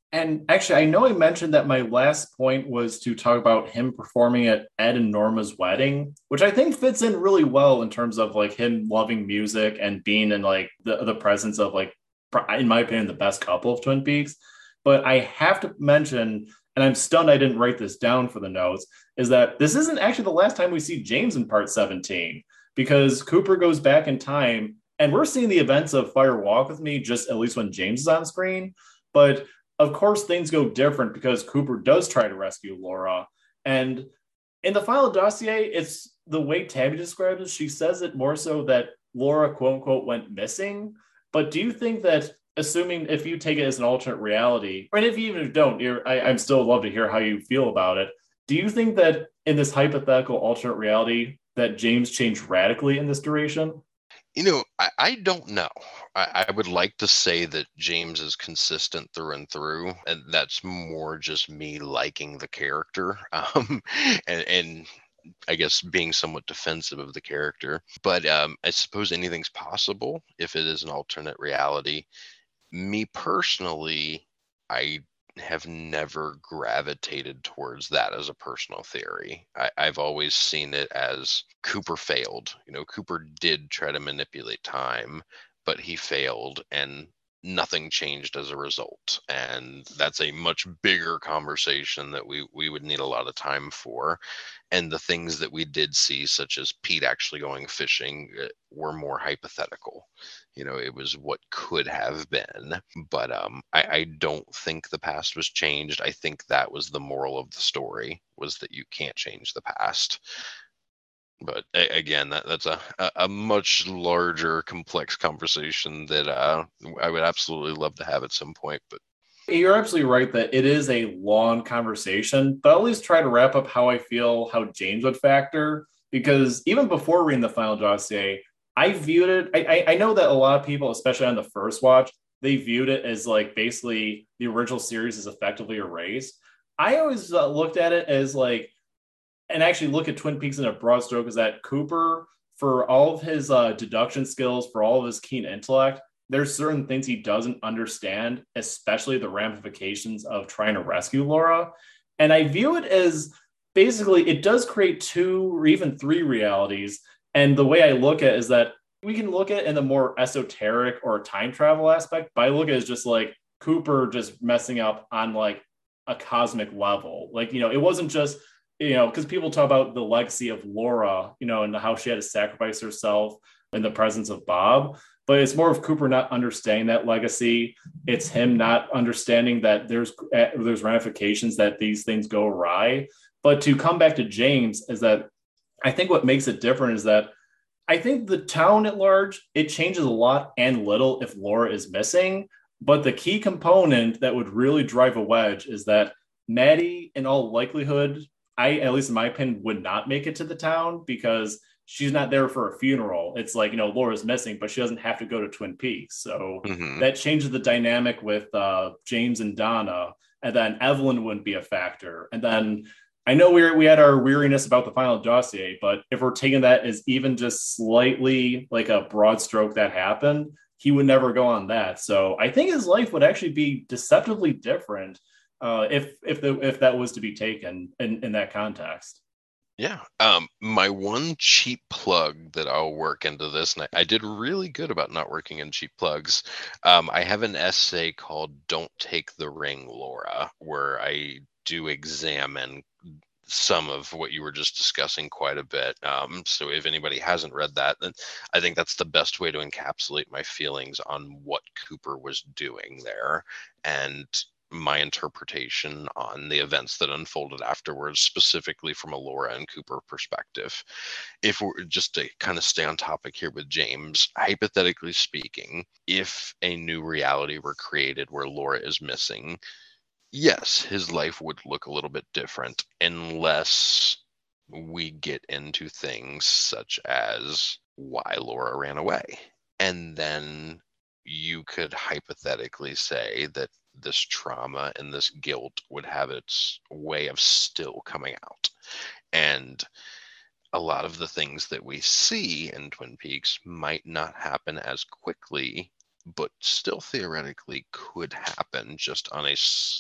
And actually, I know I mentioned that my last point was to talk about him performing at Ed and Norma's wedding, which I think fits in really well in terms of like him loving music and being in like the, the presence of like, in my opinion, the best couple of Twin Peaks. But I have to mention, and I'm stunned I didn't write this down for the notes, is that this isn't actually the last time we see James in part seventeen, because Cooper goes back in time and we're seeing the events of Fire Walk with Me just at least when James is on screen. But of course, things go different because Cooper does try to rescue Laura. And in the final dossier, it's the way Tabby describes it. She says it more so that Laura, quote unquote, went missing. But do you think that, assuming if you take it as an alternate reality, and if you even don't, you're, I, I'm still love to hear how you feel about it. Do you think that in this hypothetical alternate reality, that James changed radically in this duration? You know, I, I don't know. I, I would like to say that James is consistent through and through, and that's more just me liking the character, um, and, and I guess being somewhat defensive of the character. But um, I suppose anything's possible if it is an alternate reality. Me personally, I have never gravitated towards that as a personal theory. I, I've always seen it as Cooper failed. You know, Cooper did try to manipulate time, but he failed and nothing changed as a result. And that's a much bigger conversation that we, we would need a lot of time for. And the things that we did see, such as Pete actually going fishing, uh, were more hypothetical. You know, it was what could have been. But um, I, I don't think the past was changed. I think that was the moral of the story, was that you can't change the past. But a- again, that, that's a, a a much larger, complex conversation that uh, I would absolutely love to have at some point. But You're absolutely right that it is a long conversation, but I'll at least try to wrap up how I feel, how James would factor, because even before reading the final dossier, I viewed it. I, I know that a lot of people, especially on the first watch, they viewed it as like basically the original series is effectively erased. I always uh, looked at it as like, and actually look at Twin Peaks in a broad stroke, is that Cooper, for all of his uh, deduction skills, for all of his keen intellect, there's certain things he doesn't understand, especially the ramifications of trying to rescue Laura. And I view it as basically it does create two or even three realities. And the way I look at it is that we can look at it in the more esoteric or time travel aspect, but I look at it as just like Cooper just messing up on like a cosmic level. Like, you know, it wasn't just, you know, because people talk about the legacy of Laura, you know, and how she had to sacrifice herself in the presence of Bob. But it's more of Cooper not understanding that legacy. It's him not understanding that there's uh, there's ramifications that these things go awry. But to come back to James is that I think what makes it different is that I think the town at large, it changes a lot and little if Laura is missing. But the key component that would really drive a wedge is that Maddie, in all likelihood, I, at least in my opinion, would not make it to the town because she's not there for a funeral. It's like, you know, Laura's missing, but she doesn't have to go to Twin Peaks. So mm-hmm. that changes the dynamic with uh, James and Donna. And then Evelyn wouldn't be a factor. And then I know we we had our weariness about the final dossier, but if we're taking that as even just slightly like a broad stroke that happened, he would never go on that. So I think his life would actually be deceptively different uh, if if the if that was to be taken in, in that context. Yeah. Um, my one cheap plug that I'll work into this, and I, I did really good about not working in cheap plugs. Um, I have an essay called Don't Take the Ring, Laura, where I do examine some of what you were just discussing quite a bit. Um, so if anybody hasn't read that, then I think that's the best way to encapsulate my feelings on what Cooper was doing there. And my interpretation on the events that unfolded afterwards, specifically from a Laura and Cooper perspective. If we're just to kind of stay on topic here with James, hypothetically speaking, if a new reality were created where Laura is missing, yes, his life would look a little bit different unless we get into things such as why Laura ran away. And then you could hypothetically say that this trauma and this guilt would have its way of still coming out. And a lot of the things that we see in Twin Peaks might not happen as quickly but still theoretically could happen, just on a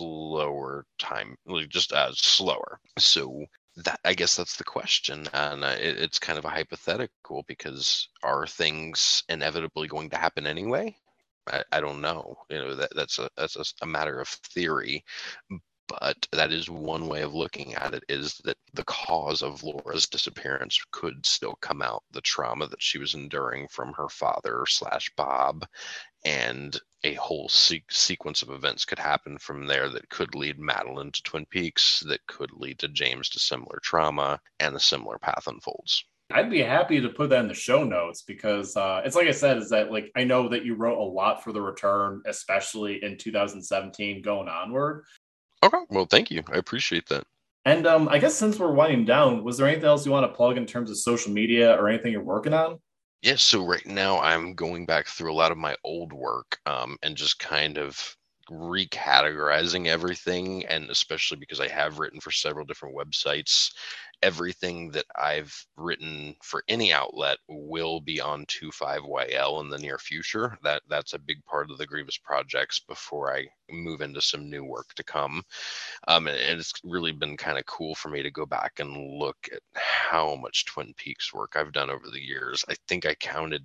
slower time, like just as slower. So that, I guess that's the question, and uh, it, it's kind of a hypothetical, because are things inevitably going to happen anyway? I, I don't know. You know, that that's a that's a, a matter of theory. But that is one way of looking at it, is that the cause of Laura's disappearance could still come out, the trauma that she was enduring from her father slash Bob, and a whole se- sequence of events could happen from there that could lead Madeline to Twin Peaks, that could lead to James to similar trauma, and a similar path unfolds. I'd be happy to put that in the show notes, because uh, it's like I said, is that like I know that you wrote a lot for The Return, especially in two thousand seventeen going onward. Okay, well, thank you. I appreciate that. And um, I guess since we're winding down, was there anything else you want to plug in terms of social media or anything you're working on? Yeah, so right now I'm going back through a lot of my old work, um, and just kind of recategorizing everything, and especially because I have written for several different websites, everything that I've written for any outlet will be on twenty-five Y L in the near future. That that's a big part of the Grievous projects before I move into some new work to come. Um, and, and it's really been kind of cool for me to go back and look at how much Twin Peaks work I've done over the years. I think I counted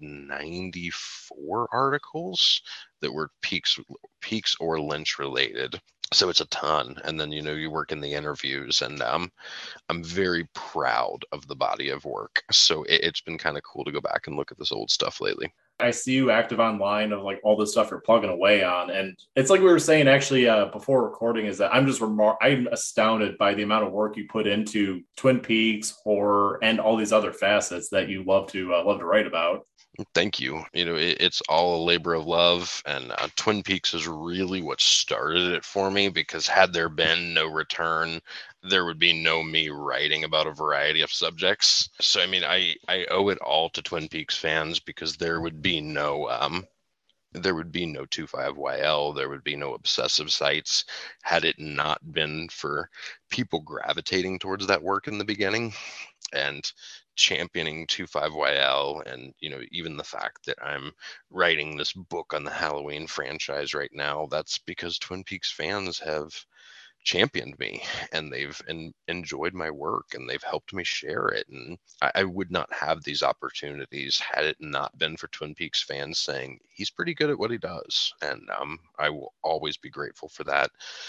ninety-four articles that were Peaks, Peaks or Lynch related. So it's a ton. And then, you know, you work in the interviews, and um, I'm very proud of the body of work. So it, it's been kind of cool to go back and look at this old stuff lately. I see you active online of like all the stuff you're plugging away on. And it's like we were saying actually uh, before recording, is that I'm just remar- I'm astounded by the amount of work you put into Twin Peaks, horror, and all these other facets that you love to uh, love to write about. Thank you. You know, it, it's all a labor of love, and uh, Twin Peaks is really what started it for me, because had there been no Return, there would be no me writing about a variety of subjects. So, I mean, I, I owe it all to Twin Peaks fans, because there would be no, um, there would be no twenty-five Y L, there would be no obsessive sites, had it not been for people gravitating towards that work in the beginning and championing twenty-five Y L, and you know, even the fact that I'm writing this book on the Halloween franchise right now, that's because Twin Peaks fans have championed me, and they've en- enjoyed my work, and they've helped me share it. And I-, I would not have these opportunities had it not been for Twin Peaks fans saying he's pretty good at what he does, and um, I will always be grateful for that.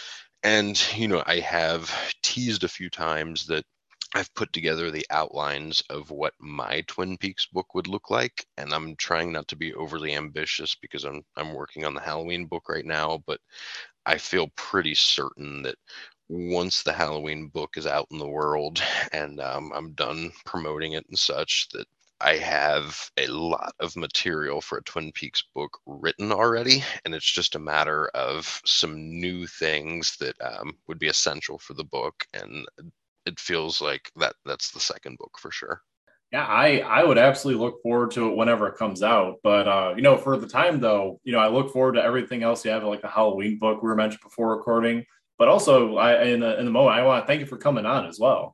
And you know, I have teased a few times that I've put together the outlines of what my Twin Peaks book would look like, and I'm trying not to be overly ambitious, because I'm I'm working on the Halloween book right now, but I feel pretty certain that once the Halloween book is out in the world, and um, I'm done promoting it and such, that I have a lot of material for a Twin Peaks book written already, and it's just a matter of some new things that um, would be essential for the book, and it feels like that that's the second book for sure. Yeah, I, I would absolutely look forward to it whenever it comes out. But, uh, you know, for the time, though, you know, I look forward to everything else you have, like the Halloween book we were mentioned before recording. But also, I in the, in the moment, I want to thank you for coming on as well.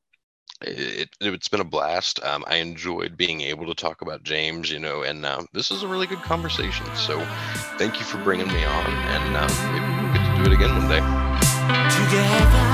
It, it, it's been a blast. Um, I enjoyed being able to talk about James, you know, and uh, this is a really good conversation. So thank you for bringing me on, and uh, maybe we'll get to do it again one day. Together.